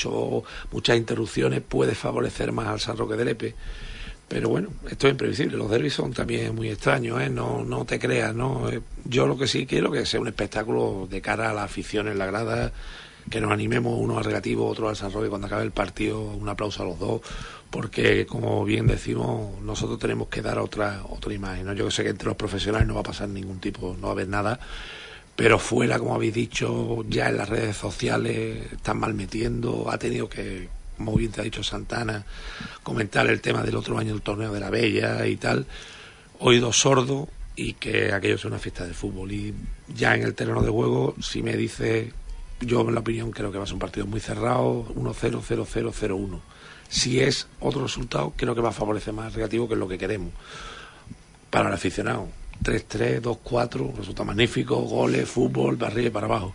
muchas interrupciones, puede favorecer más al San Roque de Lepe. Pero bueno, esto es imprevisible. Los derbis son también muy extraños, ¿eh? No te creas, ¿no? Yo lo que sí quiero que sea un espectáculo de cara a la afición en la grada, que nos animemos uno al Recreativo, otro al San Roque cuando acabe el partido, un aplauso a los dos, porque como bien decimos, nosotros tenemos que dar otra imagen, ¿no? Yo sé que entre los profesionales no va a pasar ningún tipo, no va a haber nada, pero fuera, como habéis dicho, ya en las redes sociales están mal metiendo, ha tenido que, como bien te ha dicho Santana, comentar el tema del otro año del torneo de la Bella y tal, oído sordo, y que aquello es una fiesta de fútbol. Y ya en el terreno de juego, si me dice, yo en la opinión creo que va a ser un partido muy cerrado, 1-0, 0-0, 0-1. Si es otro resultado, creo que va a favorecer más al Recreativo, que es lo que queremos para el aficionado. 3-3, 2-4, resulta magnífico, goles, fútbol, de arriba y para abajo.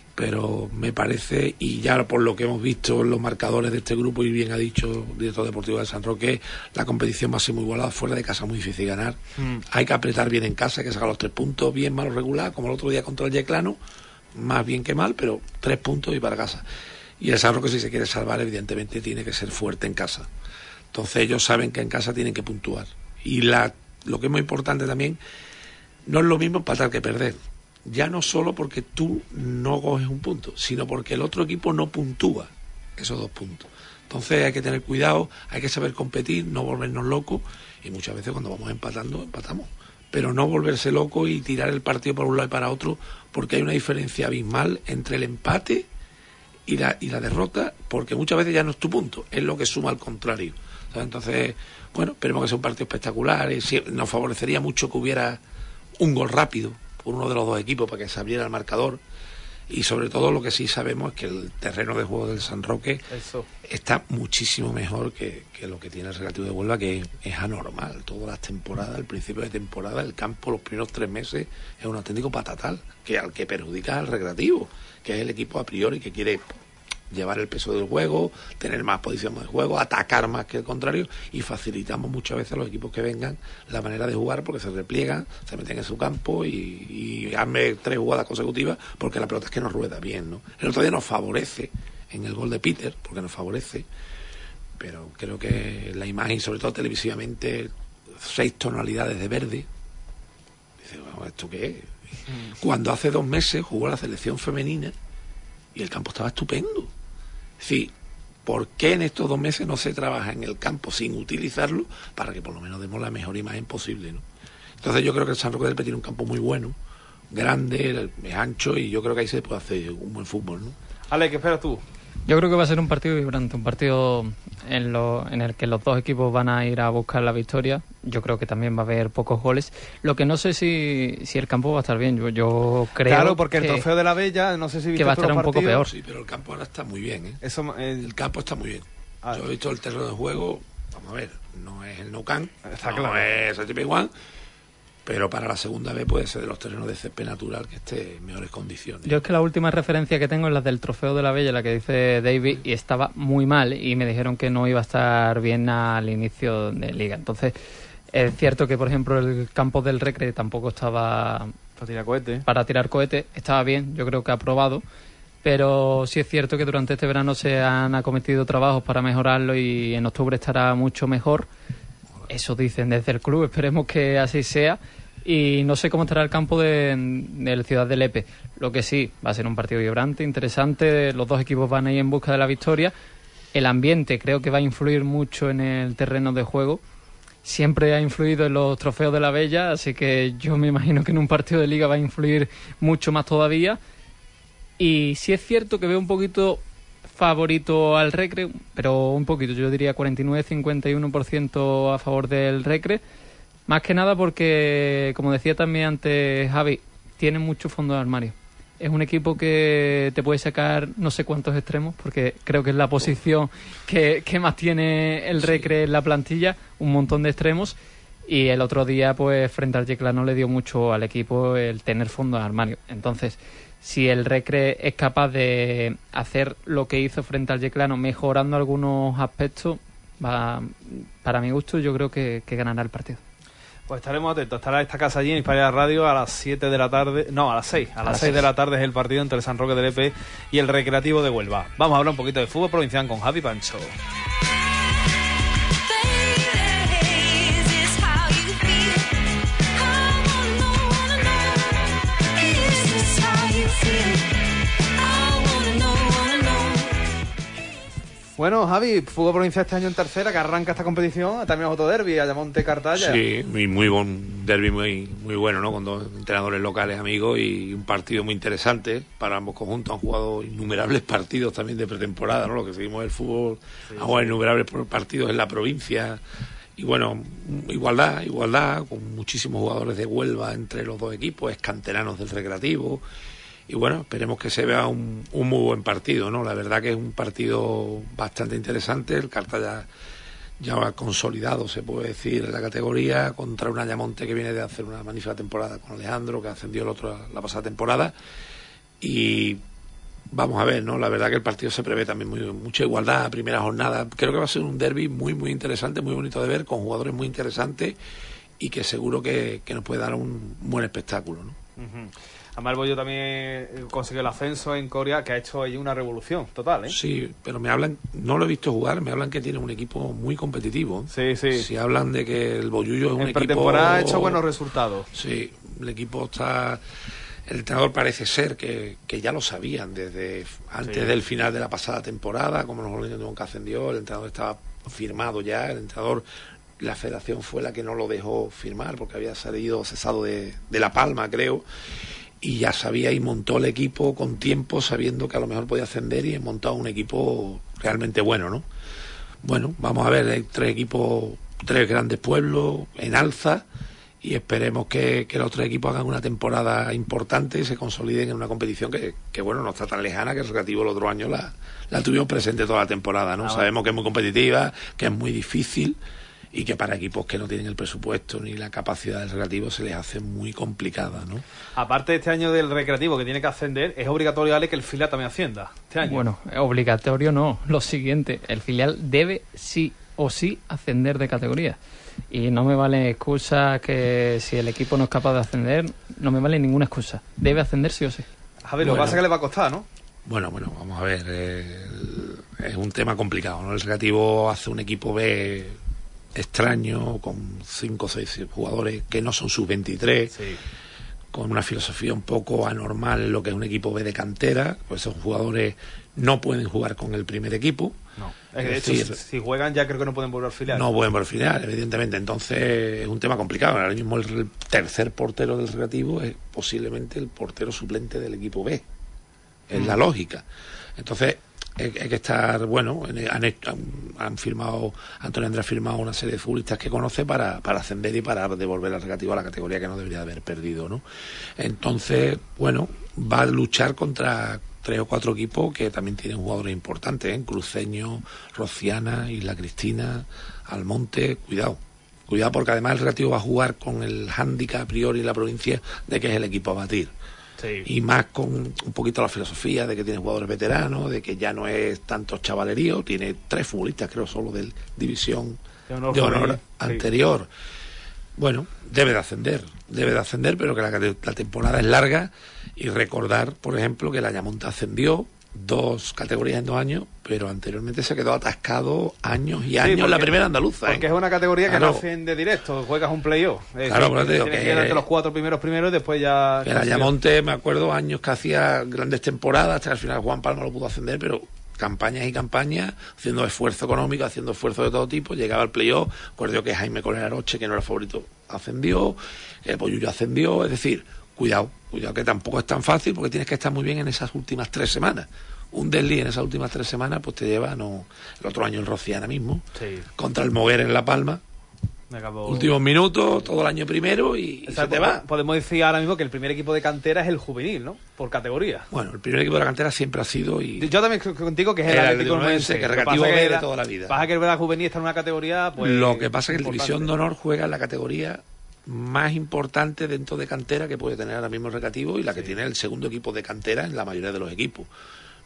Pero me parece, y ya por lo que hemos visto en los marcadores de este grupo, y bien ha dicho el director deportivo de San Roque, la competición va a ser muy igualada, fuera de casa muy difícil ganar. Hay que apretar bien en casa, hay que sacar los 3 puntos, bien, mal o regular, como el otro día contra el Yeclano, más bien que mal, pero 3 puntos y para casa. Y el San Roque, si se quiere salvar, evidentemente tiene que ser fuerte en casa. Entonces ellos saben que en casa tienen que puntuar. Y lo que es muy importante también, no es lo mismo empatar que perder. Ya no solo porque tú no coges un punto, sino porque el otro equipo no puntúa esos 2 puntos. Entonces hay que tener cuidado, hay que saber competir, no volvernos locos, y muchas veces cuando vamos empatando, empatamos. Pero no volverse loco y tirar el partido para un lado y para otro, porque hay una diferencia abismal entre el empate y la derrota, porque muchas veces ya no es tu punto, es lo que suma al contrario. ¿Sabes? Entonces, bueno, esperemos que sea un partido espectacular, y nos favorecería mucho que hubiera un gol rápido por uno de los dos equipos para que se abriera el marcador. Y sobre todo lo que sí sabemos es que el terreno de juego del San Roque está muchísimo mejor que lo que tiene el Recreativo de Huelva, que es anormal. Todas las temporadas, al principio de temporada, el campo los primeros 3 meses es un auténtico patatal, al que perjudica al Recreativo, que es el equipo a priori que quiere llevar el peso del juego, tener más posición de juego, atacar más que el contrario, y facilitamos muchas veces a los equipos que vengan la manera de jugar, porque se repliegan, se meten en su campo y hazme 3 jugadas consecutivas, porque la pelota es que nos rueda bien, ¿no? El otro día nos favorece en el gol de Peter, porque nos favorece, pero creo que la imagen, sobre todo televisivamente, 6 tonalidades de verde, dice, bueno, ¿esto qué es? Cuando hace 2 meses jugó la selección femenina y el campo estaba estupendo. Sí, ¿por qué en estos 2 meses no se trabaja en el campo sin utilizarlo para que por lo menos demos la mejor imagen posible, ¿no? Entonces yo creo que el San Roque del Lepe tiene un campo muy bueno, grande, es ancho, y yo creo que ahí se puede hacer un buen fútbol, ¿no? Ale, ¿qué esperas tú? Yo creo que va a ser un partido vibrante, un partido en el que los dos equipos van a ir a buscar la victoria. Yo creo que también va a haber pocos goles. Lo que no sé si el campo va a estar bien. Yo creo, claro, porque el trofeo de la Bella, no sé si viste que va a estar un poco peor. Sí, pero el campo ahora está muy bien, ¿eh? El campo está muy bien. Yo he visto el terreno de juego, vamos a ver, no es el Nou Camp, está no claro, es el TP1, pero para la segunda vez puede ser de los terrenos de césped natural que esté en mejores condiciones. Yo es que la última referencia que tengo es la del trofeo de la Bella, la que dice David, y estaba muy mal, y me dijeron que no iba a estar bien al inicio de liga. Entonces, es cierto que, por ejemplo, el campo del Recre tampoco estaba para tirar cohetes, estaba bien, yo creo que aprobado, pero sí es cierto que durante este verano se han acometido trabajos para mejorarlo y en octubre estará mucho mejor. Eso dicen desde el club, esperemos que así sea. Y no sé cómo estará el campo del Ciudad de Lepe. Lo que sí, va a ser un partido vibrante, interesante. Los dos equipos van a ir en busca de la victoria. El ambiente creo que va a influir mucho en el terreno de juego. Siempre ha influido en los trofeos de la Bella, así que yo me imagino que en un partido de liga va a influir mucho más todavía. Y sí es cierto que veo un poquito favorito al Recre, pero un poquito, yo diría 49-51% a favor del Recre. Más que nada porque, como decía también antes Javi, tiene mucho fondo de armario. Es un equipo que te puede sacar no sé cuántos extremos, porque creo que es la posición que más tiene el Recre en la plantilla, un montón de extremos. Y el otro día, pues frente al Yeclano le dio mucho al equipo el tener fondo de armario. Entonces, si el Recre es capaz de hacer lo que hizo frente al Yeclano, mejorando algunos aspectos, para mi gusto, yo creo que ganará el partido. Pues estaremos atentos. Estará esta casa allí en Hispanidad Radio a las 7 de la tarde. No, a las 6. A las 6 de la tarde es el partido entre el San Roque del Epe y el Recreativo de Huelva. Vamos a hablar un poquito de fútbol provincial con Javi Pancho. Bueno, Javi, fútbol provincial este año en tercera, que arranca esta competición, también otro derbi, Ayamonte Cartaya. Sí, muy buen derbi, muy bueno, ¿no? Con dos entrenadores locales amigos y un partido muy interesante para ambos conjuntos. Han jugado innumerables partidos también de pretemporada, ¿no? Lo que seguimos el fútbol, han jugado innumerables partidos en la provincia. Y bueno, igualdad, con muchísimos jugadores de Huelva entre los dos equipos, canteranos del Recreativo. Y bueno, esperemos que se vea un muy buen partido, ¿no? La verdad que es un partido bastante interesante. El Cartaya ya ha consolidado, se puede decir, en la categoría, contra un Ayamonte que viene de hacer una magnífica temporada con Alejandro, que ascendió la pasada temporada. Y vamos a ver, ¿no? La verdad que el partido se prevé también mucha igualdad, primera jornada. Creo que va a ser un derbi muy interesante, muy bonito de ver, con jugadores muy interesantes y que seguro que nos puede dar un buen espectáculo, ¿no? Uh-huh. Además, el Bollo también consiguió el ascenso en Corea, que ha hecho ahí una revolución total, ¿eh? Sí, pero me hablan, no lo he visto jugar, me hablan que tiene un equipo muy competitivo. Sí. Si hablan de que el Bollullo es un equipo... En pretemporada ha hecho buenos resultados. Sí, el equipo está... El entrenador parece ser que ya lo sabían desde antes del final de la pasada temporada, como nos lo que ascendió, el entrenador estaba firmado ya, el entrenador... La federación fue la que no lo dejó firmar porque había salido cesado de La Palma, creo, y ya sabía y montó el equipo con tiempo, sabiendo que a lo mejor podía ascender, y montado un equipo realmente bueno, ¿no? Bueno, vamos a ver, hay tres grandes pueblos en alza, y esperemos que los tres equipos hagan una temporada importante y se consoliden en una competición que bueno, no está tan lejana, que el Recreativo el otro año la tuvimos presente toda la temporada, ¿no? Sabemos que es muy competitiva, que es muy difícil, y que para equipos que no tienen el presupuesto ni la capacidad del Recreativo se les hace muy complicada, ¿no? Aparte de este año del Recreativo que tiene que ascender, es obligatorio, Ale, que el filial también ascienda este año. Bueno, obligatorio no, lo siguiente, el filial debe sí o sí ascender de categoría. Y no me vale excusa que si el equipo no es capaz de ascender, no me vale ninguna excusa. Debe ascender sí o sí. Javi, lo que pasa es que le va a costar, ¿no? Bueno, vamos a ver, es un tema complicado, ¿no? El Recreativo hace un equipo B extraño, con 5 o 6 jugadores que no son sub-23, con una filosofía un poco anormal en lo que es un equipo B de cantera, pues esos jugadores no pueden jugar con el primer equipo. No. De hecho, si juegan ya creo que no pueden volver al filial. No pueden volver al filial, evidentemente. Entonces es un tema complicado. Ahora mismo el tercer portero del Recreativo es posiblemente el portero suplente del equipo B. Es la lógica. Entonces hay que estar, bueno, han firmado, Antonio Andrés ha firmado una serie de futbolistas que conoce para ascender y para devolver al Recreativo a la categoría que no debería haber perdido, ¿no? Entonces, bueno, va a luchar contra 3 o 4 equipos que también tienen jugadores importantes, ¿eh? Cruceño, Rociana, Isla Cristina, Almonte, cuidado porque además el Recreativo va a jugar con el hándicap a priori en la provincia de que es el equipo a batir. Sí. Y más con un poquito la filosofía de que tiene jugadores veteranos, de que ya no es tanto chavalerío, tiene 3 futbolistas creo solo de división de honor anterior. Bueno, debe de ascender, pero que la temporada es larga, y recordar, por ejemplo, que el Ayamonte ascendió 2 categorías en 2 años, pero anteriormente se quedó atascado años y años en la primera andaluza. Porque es una categoría que no asciende directo, juegas un playoff. Claro, pero te digo que entre los 4 primeros y después ya... El Ayamonte, me acuerdo, años que hacía grandes temporadas, hasta que al final Juan Palma lo pudo ascender, pero campañas y campañas, haciendo esfuerzo económico, haciendo esfuerzos de todo tipo, llegaba al playoff. Recuerdo que Jaime Colera Roche, que no era favorito, ascendió, el Bollullo ascendió, es decir, cuidado que tampoco es tan fácil, porque tienes que estar muy bien en esas últimas 3 semanas. Un desliz en esas últimas 3 semanas pues te lleva, el otro año en Rociana mismo, contra el Moguer en La Palma, últimos minutos, todo el año primero, y se te va. Podemos decir ahora mismo que el primer equipo de cantera es el juvenil, ¿no? Por categoría. Bueno, el primer equipo de la cantera siempre ha sido, y yo también contigo, que es el Atlético Nubense, que el Recreativo B de toda la vida. Pasa que el juvenil está en una categoría, pues, lo que pasa es que el División de Honor juega en la categoría más importante dentro de cantera que puede tener ahora mismo el Recreativo, y la que tiene el segundo equipo de cantera en la mayoría de los equipos.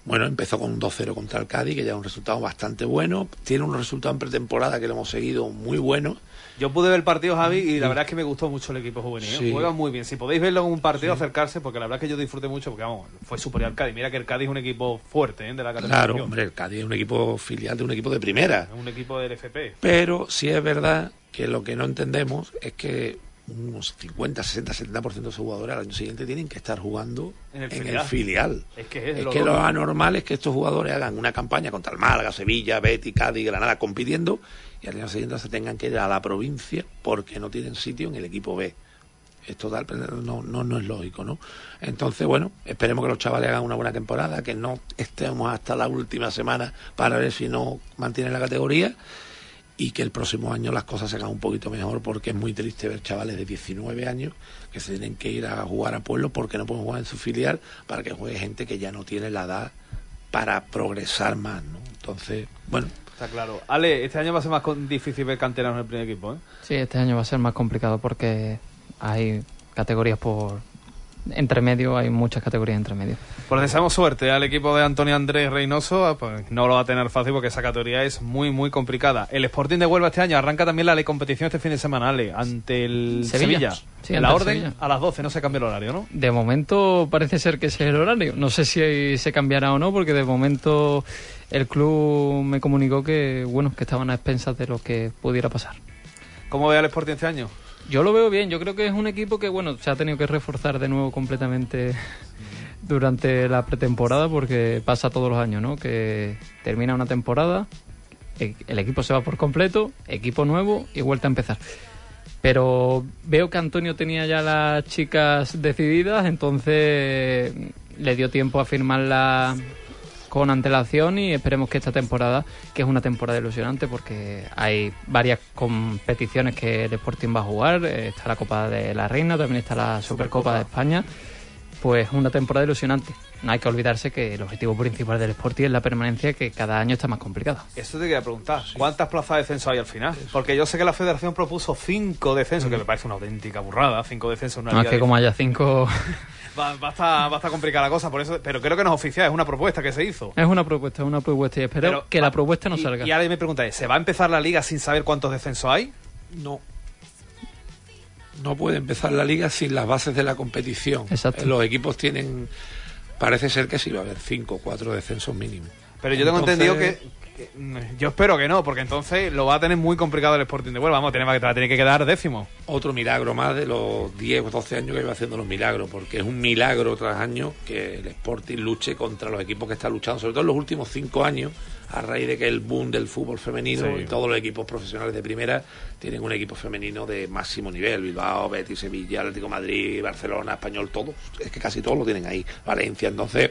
Bueno, empezó con un 2-0 contra el Cádiz, que ya es un resultado bastante bueno. Tiene unos resultados en pretemporada que lo hemos seguido muy buenos. Yo pude ver el partido, Javi, y la verdad es que me gustó mucho el equipo juvenil. Sí. Juega muy bien. Si podéis verlo en un partido, acercarse, porque la verdad es que yo disfruté mucho, porque vamos, fue superior al Cádiz. Mira que el Cádiz es un equipo fuerte, de la categoría. Claro, hombre, el Cádiz es un equipo filial de un equipo de primera. Es un equipo del FP. Pero sí es verdad que lo que no entendemos es que unos 50, 60, 70% de sus jugadores al año siguiente tienen que estar jugando en el filial. Es que lo anormal es que estos jugadores hagan una campaña contra el Málaga, Sevilla, Betis, Cádiz, Granada compitiendo y al año siguiente se tengan que ir a la provincia porque no tienen sitio en el equipo B. Es total, no es lógico, ¿no? Entonces, bueno, esperemos que los chavales hagan una buena temporada, que no estemos hasta la última semana para ver si no mantienen la categoría y que el próximo año las cosas se hagan un poquito mejor, porque es muy triste ver chavales de 19 años que se tienen que ir a jugar a pueblos porque no pueden jugar en su filial, para que juegue gente que ya no tiene la edad para progresar más, ¿no? Entonces, bueno. Está claro. Ale, este año va a ser más difícil ver canteranos en el primer equipo, ¿eh? Sí, este año va a ser más complicado porque hay categorías por entre medio, hay muchas categorías entre medio. Pues le deseamos suerte al equipo de Antonio Andrés Reynoso, pues no lo va a tener fácil porque esa categoría es muy, muy complicada. El Sporting de Huelva este año arranca también la competición este fin de semana, Ale, ante el Sevilla. Sí, en la orden, Sevilla. a las 12, no se cambia el horario, ¿no? De momento parece ser que ese es el horario. No sé si se cambiará o no, porque de momento el club me comunicó que, bueno, que estaban a expensas de lo que pudiera pasar. ¿Cómo ve al Sporting este año? Yo lo veo bien, yo creo que es un equipo que, bueno, se ha tenido que reforzar de nuevo completamente durante la pretemporada, porque pasa todos los años, ¿no? Que termina una temporada, el equipo se va por completo, equipo nuevo y vuelta a empezar. Pero veo que Antonio tenía ya las chicas decididas, entonces le dio tiempo a firmarla con antelación y esperemos que esta temporada, que es una temporada ilusionante porque hay varias competiciones que el Sporting va a jugar, está la Copa de la Reina, también está la Supercopa de España, pues una temporada ilusionante. No hay que olvidarse que el objetivo principal del Sporting es la permanencia, que cada año está más complicada. Eso te quería preguntar, ¿cuántas plazas de descenso hay al final? Porque yo sé que la Federación propuso 5 descensos, que me parece una auténtica burrada, 5 descensos en una liga. No, es que como haya 5... Va a estar complicada la cosa, por eso, pero creo que no es oficial, es una propuesta que se hizo. Es una propuesta y espero que la propuesta no salga. Y ahora me pregunta, ¿se va a empezar la liga sin saber cuántos descensos hay? No puede empezar la liga sin las bases de la competición. Exacto. Los equipos tienen, parece ser que sí va a haber 5 o 4 descensos mínimos. Pero yo tengo entendido que yo espero que no, porque entonces lo va a tener muy complicado el Sporting de Huelva. Vamos, va a tener que quedar décimo. Otro milagro más de los 10 o 12 años que iba haciendo los milagros, porque es un milagro tras año que el Sporting luche contra los equipos que están luchando, sobre todo en los últimos 5 años, a raíz de que el boom del fútbol femenino, sí, y todos los equipos profesionales de primera tienen un equipo femenino de máximo nivel. Bilbao, Betis, Sevilla, Atlético de Madrid, Barcelona, Español, todos, es que casi todos lo tienen ahí. Valencia, entonces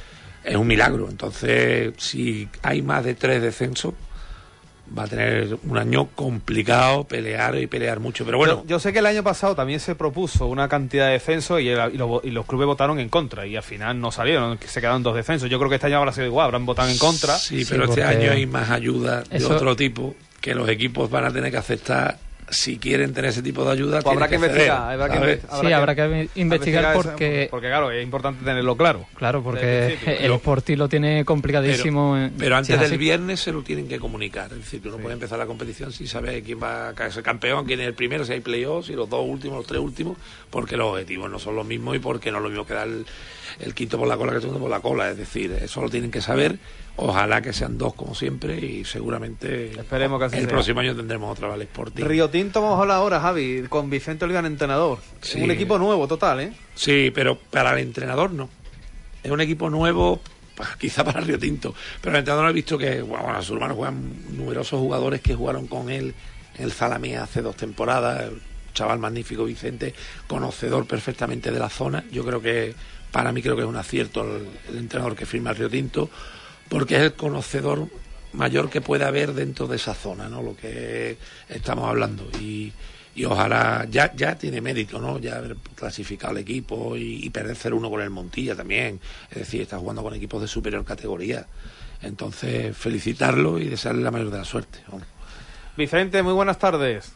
es un milagro. Entonces, si hay más de 3 descensos, va a tener un año complicado, pelear mucho, pero bueno. Yo sé que el año pasado también se propuso una cantidad de descensos y los clubes votaron en contra y al final no salieron, que se quedaron 2 descensos. Yo creo que este año habrá sido igual, habrán votado en contra. Sí, pero este año hay más ayuda de otro tipo que los equipos van a tener que aceptar. Si quieren tener ese tipo de ayuda, pues habrá que investigar. Habrá que investigar porque claro, es importante tenerlo claro. Claro, porque el Sporting lo tiene complicadísimo. Pero antes del viernes se lo tienen que comunicar. Es decir, tú no puedes empezar la competición sin saber quién va a caerse campeón, quién es el primero, si hay playoffs, si los 2 últimos, los 3 últimos, porque los objetivos no son los mismos y porque no es lo mismo que dar el quinto por la cola que el segundo por la cola. Es decir, eso lo tienen que saber. Ojalá que sean 2 como siempre y seguramente esperemos que así el sea. Próximo año tendremos otra vez el Sporting. Río Tinto vamos a hablar ahora, Javi, con Vicente Oliván, entrenador. Sí. Un equipo nuevo total, ¿eh? Sí, pero para el entrenador no. Es un equipo nuevo, quizá para Río Tinto, pero el entrenador ha visto que los urbanos juegan numerosos jugadores que jugaron con él en el Zalamea hace 2 temporadas. El chaval magnífico Vicente, conocedor perfectamente de la zona. Yo creo que, para mí creo que es un acierto el entrenador que firma el Río Tinto, porque es el conocedor mayor que puede haber dentro de esa zona, ¿no? Lo que estamos hablando. Y ojalá, ya tiene mérito, ¿no? Ya haber clasificado el equipo y perder 0-1 con el Montilla también. Es decir, está jugando con equipos de superior categoría. Entonces, felicitarlo y desearle la mayor de la suerte. Vamos. Vicente, muy buenas tardes.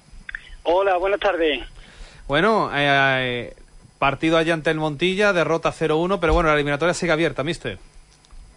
Hola, buenas tardes. Bueno, partido allá ante el Montilla, derrota 0-1, pero bueno, la eliminatoria sigue abierta, mister.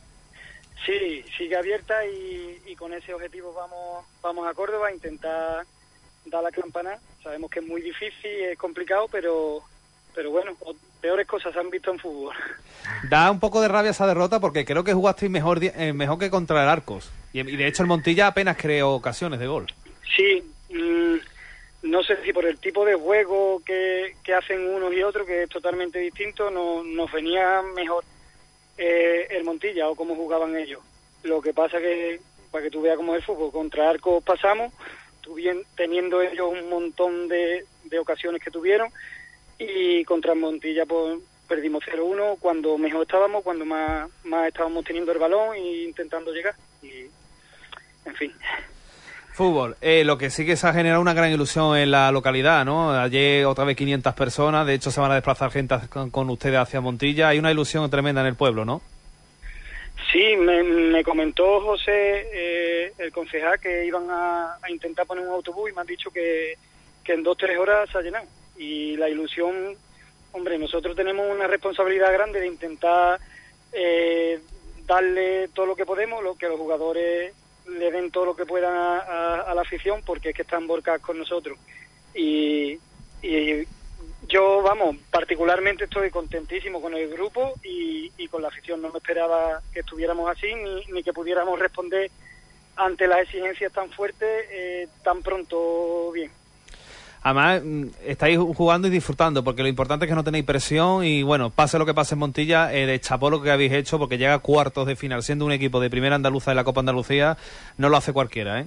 sigue abierta y con ese objetivo vamos a Córdoba a intentar dar la campana. Sabemos que es muy difícil, es complicado, pero bueno, peores cosas se han visto en fútbol. Da un poco de rabia esa derrota porque creo que jugasteis mejor que contra el Arcos. Y de hecho el Montilla apenas creó ocasiones de gol. Sí, no sé si por el tipo de juego que hacen unos y otros, que es totalmente distinto, nos venía mejor el Montilla o cómo jugaban ellos. Lo que pasa que, para que tú veas cómo es el fútbol, contra Arcos pasamos, teniendo ellos un montón de ocasiones que tuvieron, y contra Montilla pues perdimos 0-1 cuando mejor estábamos, cuando más estábamos teniendo el balón e intentando llegar. Y, en fin. Fútbol. Lo que sí que se ha generado una gran ilusión en la localidad, ¿no? Ayer otra vez 500 personas, de hecho se van a desplazar gente con ustedes hacia Montilla. Hay una ilusión tremenda en el pueblo, ¿no? Sí, me comentó José, el concejal, que iban a intentar poner un autobús y me han dicho que en 2-3 horas se ha llenado. Y la ilusión, hombre, nosotros tenemos una responsabilidad grande de intentar darle todo lo que podemos, que los jugadores le den todo lo que puedan a la afición, porque es que están volcados con nosotros. Y yo, particularmente estoy contentísimo con el grupo y con la afición. No me esperaba que estuviéramos así, ni que pudiéramos responder ante las exigencias tan fuertes tan pronto bien. Además, estáis jugando y disfrutando, porque lo importante es que no tenéis presión y, bueno, pase lo que pase en Montilla, de chapó lo que habéis hecho, porque llega a cuartos de final, siendo un equipo de primera andaluza de la Copa Andalucía, no lo hace cualquiera, ¿eh?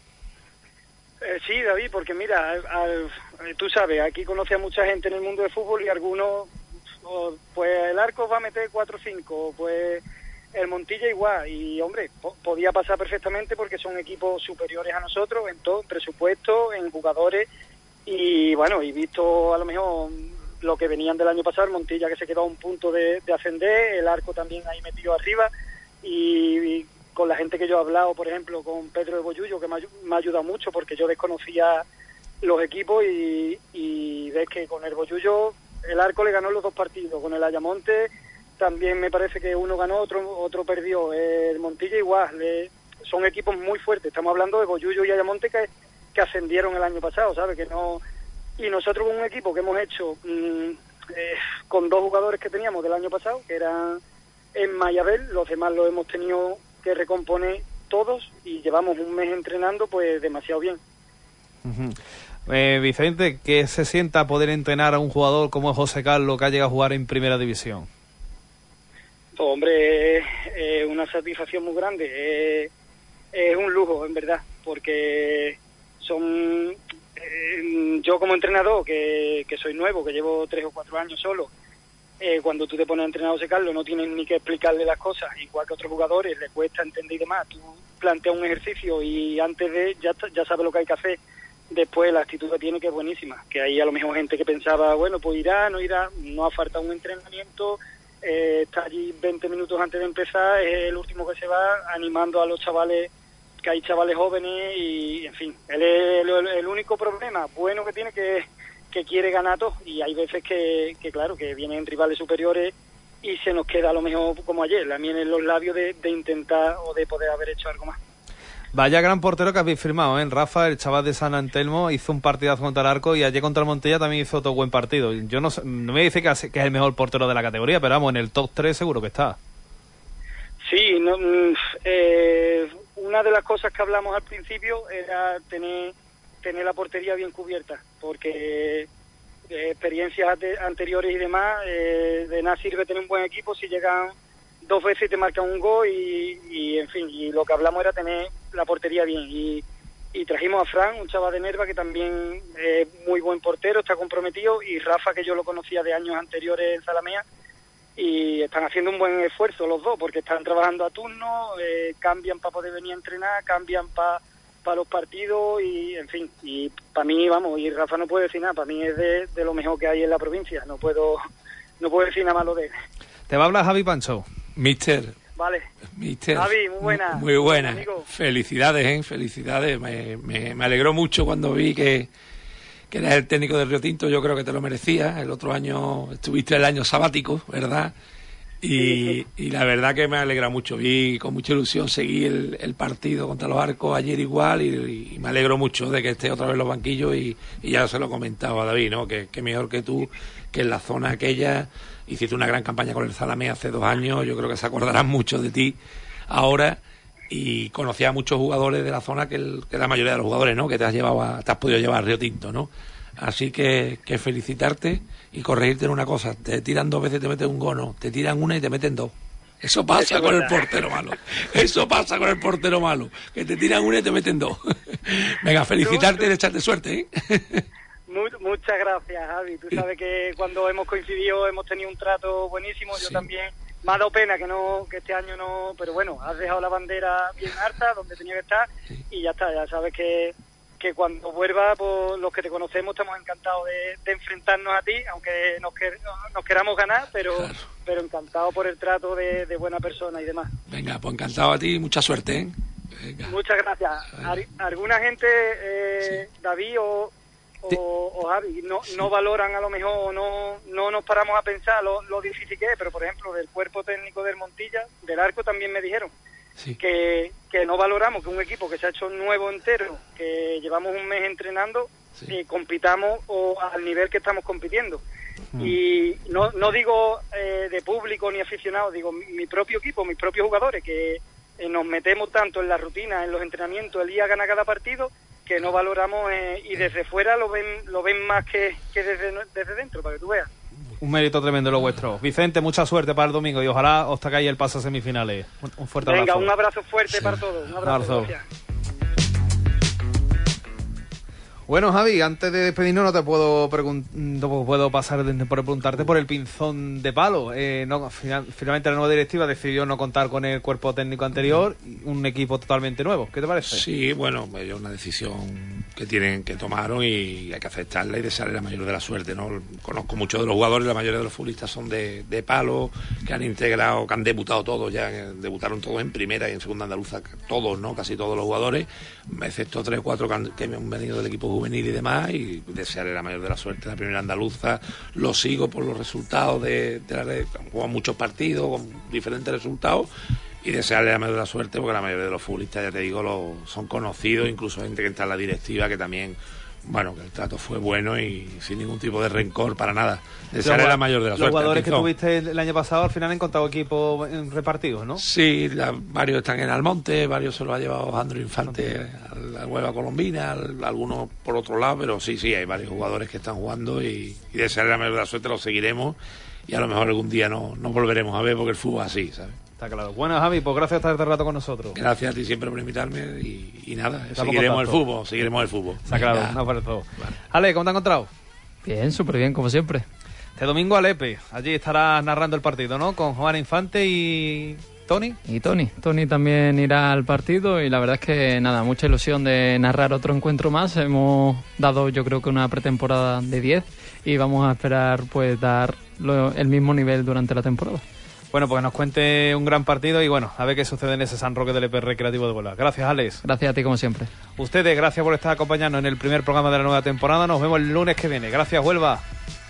Sí, David, porque mira, tú sabes, aquí conoce a mucha gente en el mundo del fútbol y algunos, pues el Arcos va a meter 4 o 5, pues el Montilla igual, y hombre, podía pasar perfectamente porque son equipos superiores a nosotros en todo, en presupuesto, en jugadores. Y bueno, y visto a lo mejor lo que venían del año pasado, el Montilla que se quedó a un punto de ascender, el Arco también ahí metido arriba, y con la gente que yo he hablado, por ejemplo, con Pedro de Bollullo, que me ha ayudado mucho porque yo desconocía los equipos y ves que con el Bollullo el Arco le ganó los 2 partidos, con el Ayamonte también me parece que uno ganó, otro perdió, el Montilla igual, son equipos muy fuertes, estamos hablando de Bollullo y Ayamonte que ascendieron el año pasado, ¿sabes? Que no. Y nosotros con un equipo que hemos hecho con 2 jugadores que teníamos del año pasado, que eran Emma y Abel, los demás los hemos tenido que recomponer todos y llevamos un mes entrenando pues demasiado bien. Uh-huh. Vicente, ¿qué se sienta poder entrenar a un jugador como José Carlos, que ha llegado a jugar en Primera División? Pues, hombre, es una satisfacción muy grande, es un lujo, en verdad, porque yo como entrenador, que soy nuevo, que llevo 3 o 4 años solo, cuando tú te pones a entrenar a José Carlos no tienes ni que explicarle las cosas, igual que a otros jugadores, le cuesta entender y demás. Tú planteas un ejercicio y antes de ya sabes lo que hay que hacer. Después la actitud que tiene, que es buenísima, que ahí a lo mejor gente que pensaba, bueno, pues irá, no ha faltado un entrenamiento, está allí 20 minutos antes de empezar, es el último que se va animando a los chavales, que hay chavales jóvenes y, en fin, él es el único problema bueno que tiene, que quiere ganar todo, y hay veces que claro, que vienen rivales superiores y se nos queda a lo mejor como ayer, la miel en los labios de intentar o de poder haber hecho algo más. Vaya gran portero que habéis firmado, ¿eh? Rafa, el chaval de San Antelmo, hizo un partidazo contra el Arco y ayer contra el Montilla también hizo otro buen partido. Yo no me dice que es el mejor portero de la categoría, pero vamos, en el top 3 seguro que está. Sí, una de las cosas que hablamos al principio era tener la portería bien cubierta, porque experiencias anteriores y demás, de nada sirve tener un buen equipo si llegan 2 veces y te marcan un gol y en fin, y lo que hablamos era tener la portería bien, y trajimos a Fran, un chaval de Nerva que también es muy buen portero, está comprometido, y Rafa, que yo lo conocía de años anteriores en Zalamea, y están haciendo un buen esfuerzo los dos, porque están trabajando a turno, cambian para poder venir a entrenar, cambian para los partidos, y en fin, y para mí, vamos, y Rafa no puede decir nada, para mí es de lo mejor que hay en la provincia, no puedo decir nada malo de él. Te va a hablar Javi Pancho. Mister. Vale. Mister. Javi, muy buena. Muy buena. Felicidades, felicidades. Me alegró mucho cuando vi que eras el técnico de Río Tinto. Yo creo que te lo merecías. El otro año estuviste el año sabático, ¿verdad? Y la verdad que me alegra mucho. Vi con mucha ilusión, seguí el partido contra los Arcos ayer igual y me alegro mucho de que esté otra vez en los banquillos y ya se lo comentaba a David, ¿no? Que mejor que tú, que en la zona aquella hiciste una gran campaña con el Zalamea hace 2 años. Yo creo que se acordarán mucho de ti ahora, y conocía a muchos jugadores de la zona que la mayoría de los jugadores, ¿no? Que te has podido llevar a Río Tinto, ¿no? Así que felicitarte y corregirte en una cosa: te tiran 2 veces, te meten un gol, no, te tiran una y te meten 2. Eso pasa con el portero malo. Eso pasa con el portero malo, que te tiran una y te meten 2. Venga, felicitarte y echarte suerte, ¿eh? Muchas gracias, Javi. Tú sabes que cuando hemos coincidido hemos tenido un trato buenísimo. Yo también. Me ha dado pena que este año no, pero bueno, has dejado la bandera bien alta donde tenía que estar, y ya está. Ya sabes que cuando vuelva, pues los que te conocemos estamos encantados de enfrentarnos a ti, aunque nos queramos ganar, pero encantado por el trato de buena persona y demás. Venga, pues encantado a ti y mucha suerte, ¿eh? Venga. Muchas gracias. Alguna gente, David o Javi, no valoran a lo mejor, no nos paramos a pensar lo difícil que es, pero por ejemplo del cuerpo técnico del Montilla, del Arco, también me dijeron que no valoramos que un equipo que se ha hecho nuevo entero, que llevamos un mes entrenando, compitamos al nivel que estamos compitiendo. Y no digo de público ni aficionado, digo mi propio equipo, mis propios jugadores, que nos metemos tanto en la rutina, en los entrenamientos, el día gana cada partido, que no valoramos, y desde fuera lo ven más que desde dentro, para que tú veas. Un mérito tremendo lo vuestro. Vicente, mucha suerte para el domingo y ojalá os sacáis el paso a semifinales. Un fuerte abrazo. Venga, un abrazo fuerte para todos. Un abrazo. Gracias. Bueno, Javi, antes de despedirnos no te puedo pasar por preguntarte por el pinzón de palo. Finalmente la nueva directiva decidió no contar con el cuerpo técnico anterior, un equipo totalmente nuevo. ¿Qué te parece? Sí, bueno, es una decisión que tomaron y hay que aceptarla y desearle la mayor de la suerte, ¿no? Conozco muchos de los jugadores, la mayoría de los futbolistas son de palo, que han integrado, que han debutado todos ya, debutaron todos en primera y en segunda andaluza, todos, ¿no? Casi todos los jugadores, excepto 3 o 4 que me han venido del equipo juvenil y demás, y desearle la mayor de la suerte a la primera andaluza. Lo sigo por los resultados de la red, han jugado muchos partidos con diferentes resultados, y desearle la mayor de la suerte porque la mayoría de los futbolistas, ya te digo, son conocidos, incluso gente que está en la directiva, que también, bueno, que el trato fue bueno y sin ningún tipo de rencor para nada. Desearle la mayor de la suerte. Los jugadores que tuviste el año pasado al final han encontrado equipos repartidos, ¿no? Sí, varios están en Almonte, varios se los ha llevado Jandro Infante a la Huelva Colombina, algunos por otro lado, pero sí, hay varios jugadores que están jugando y desearle la mayor de la suerte. Los seguiremos y a lo mejor algún día nos volveremos a ver, porque el fútbol es así, ¿sabes? Está claro. Bueno, Javi, pues gracias por estar este rato con nosotros. Gracias a ti siempre por invitarme y nada, seguiremos el fútbol. Está claro, un abrazo. Vale. Ale, ¿cómo te has encontrado? Bien, súper bien, como siempre. Este domingo a Lepe, allí estarás narrando el partido, ¿no? Con Juan Infante y Tony. Y Tony también irá al partido, y la verdad es que nada, mucha ilusión de narrar otro encuentro más. Hemos dado, yo creo que una pretemporada de 10 y vamos a esperar pues dar el mismo nivel durante la temporada. Bueno, pues que nos cuente un gran partido y bueno, a ver qué sucede en ese San Roque del EP Recreativo de Huelva. Gracias, Alex. Gracias a ti, como siempre. Ustedes, gracias por estar acompañándonos en el primer programa de la nueva temporada. Nos vemos el lunes que viene. Gracias, Huelva.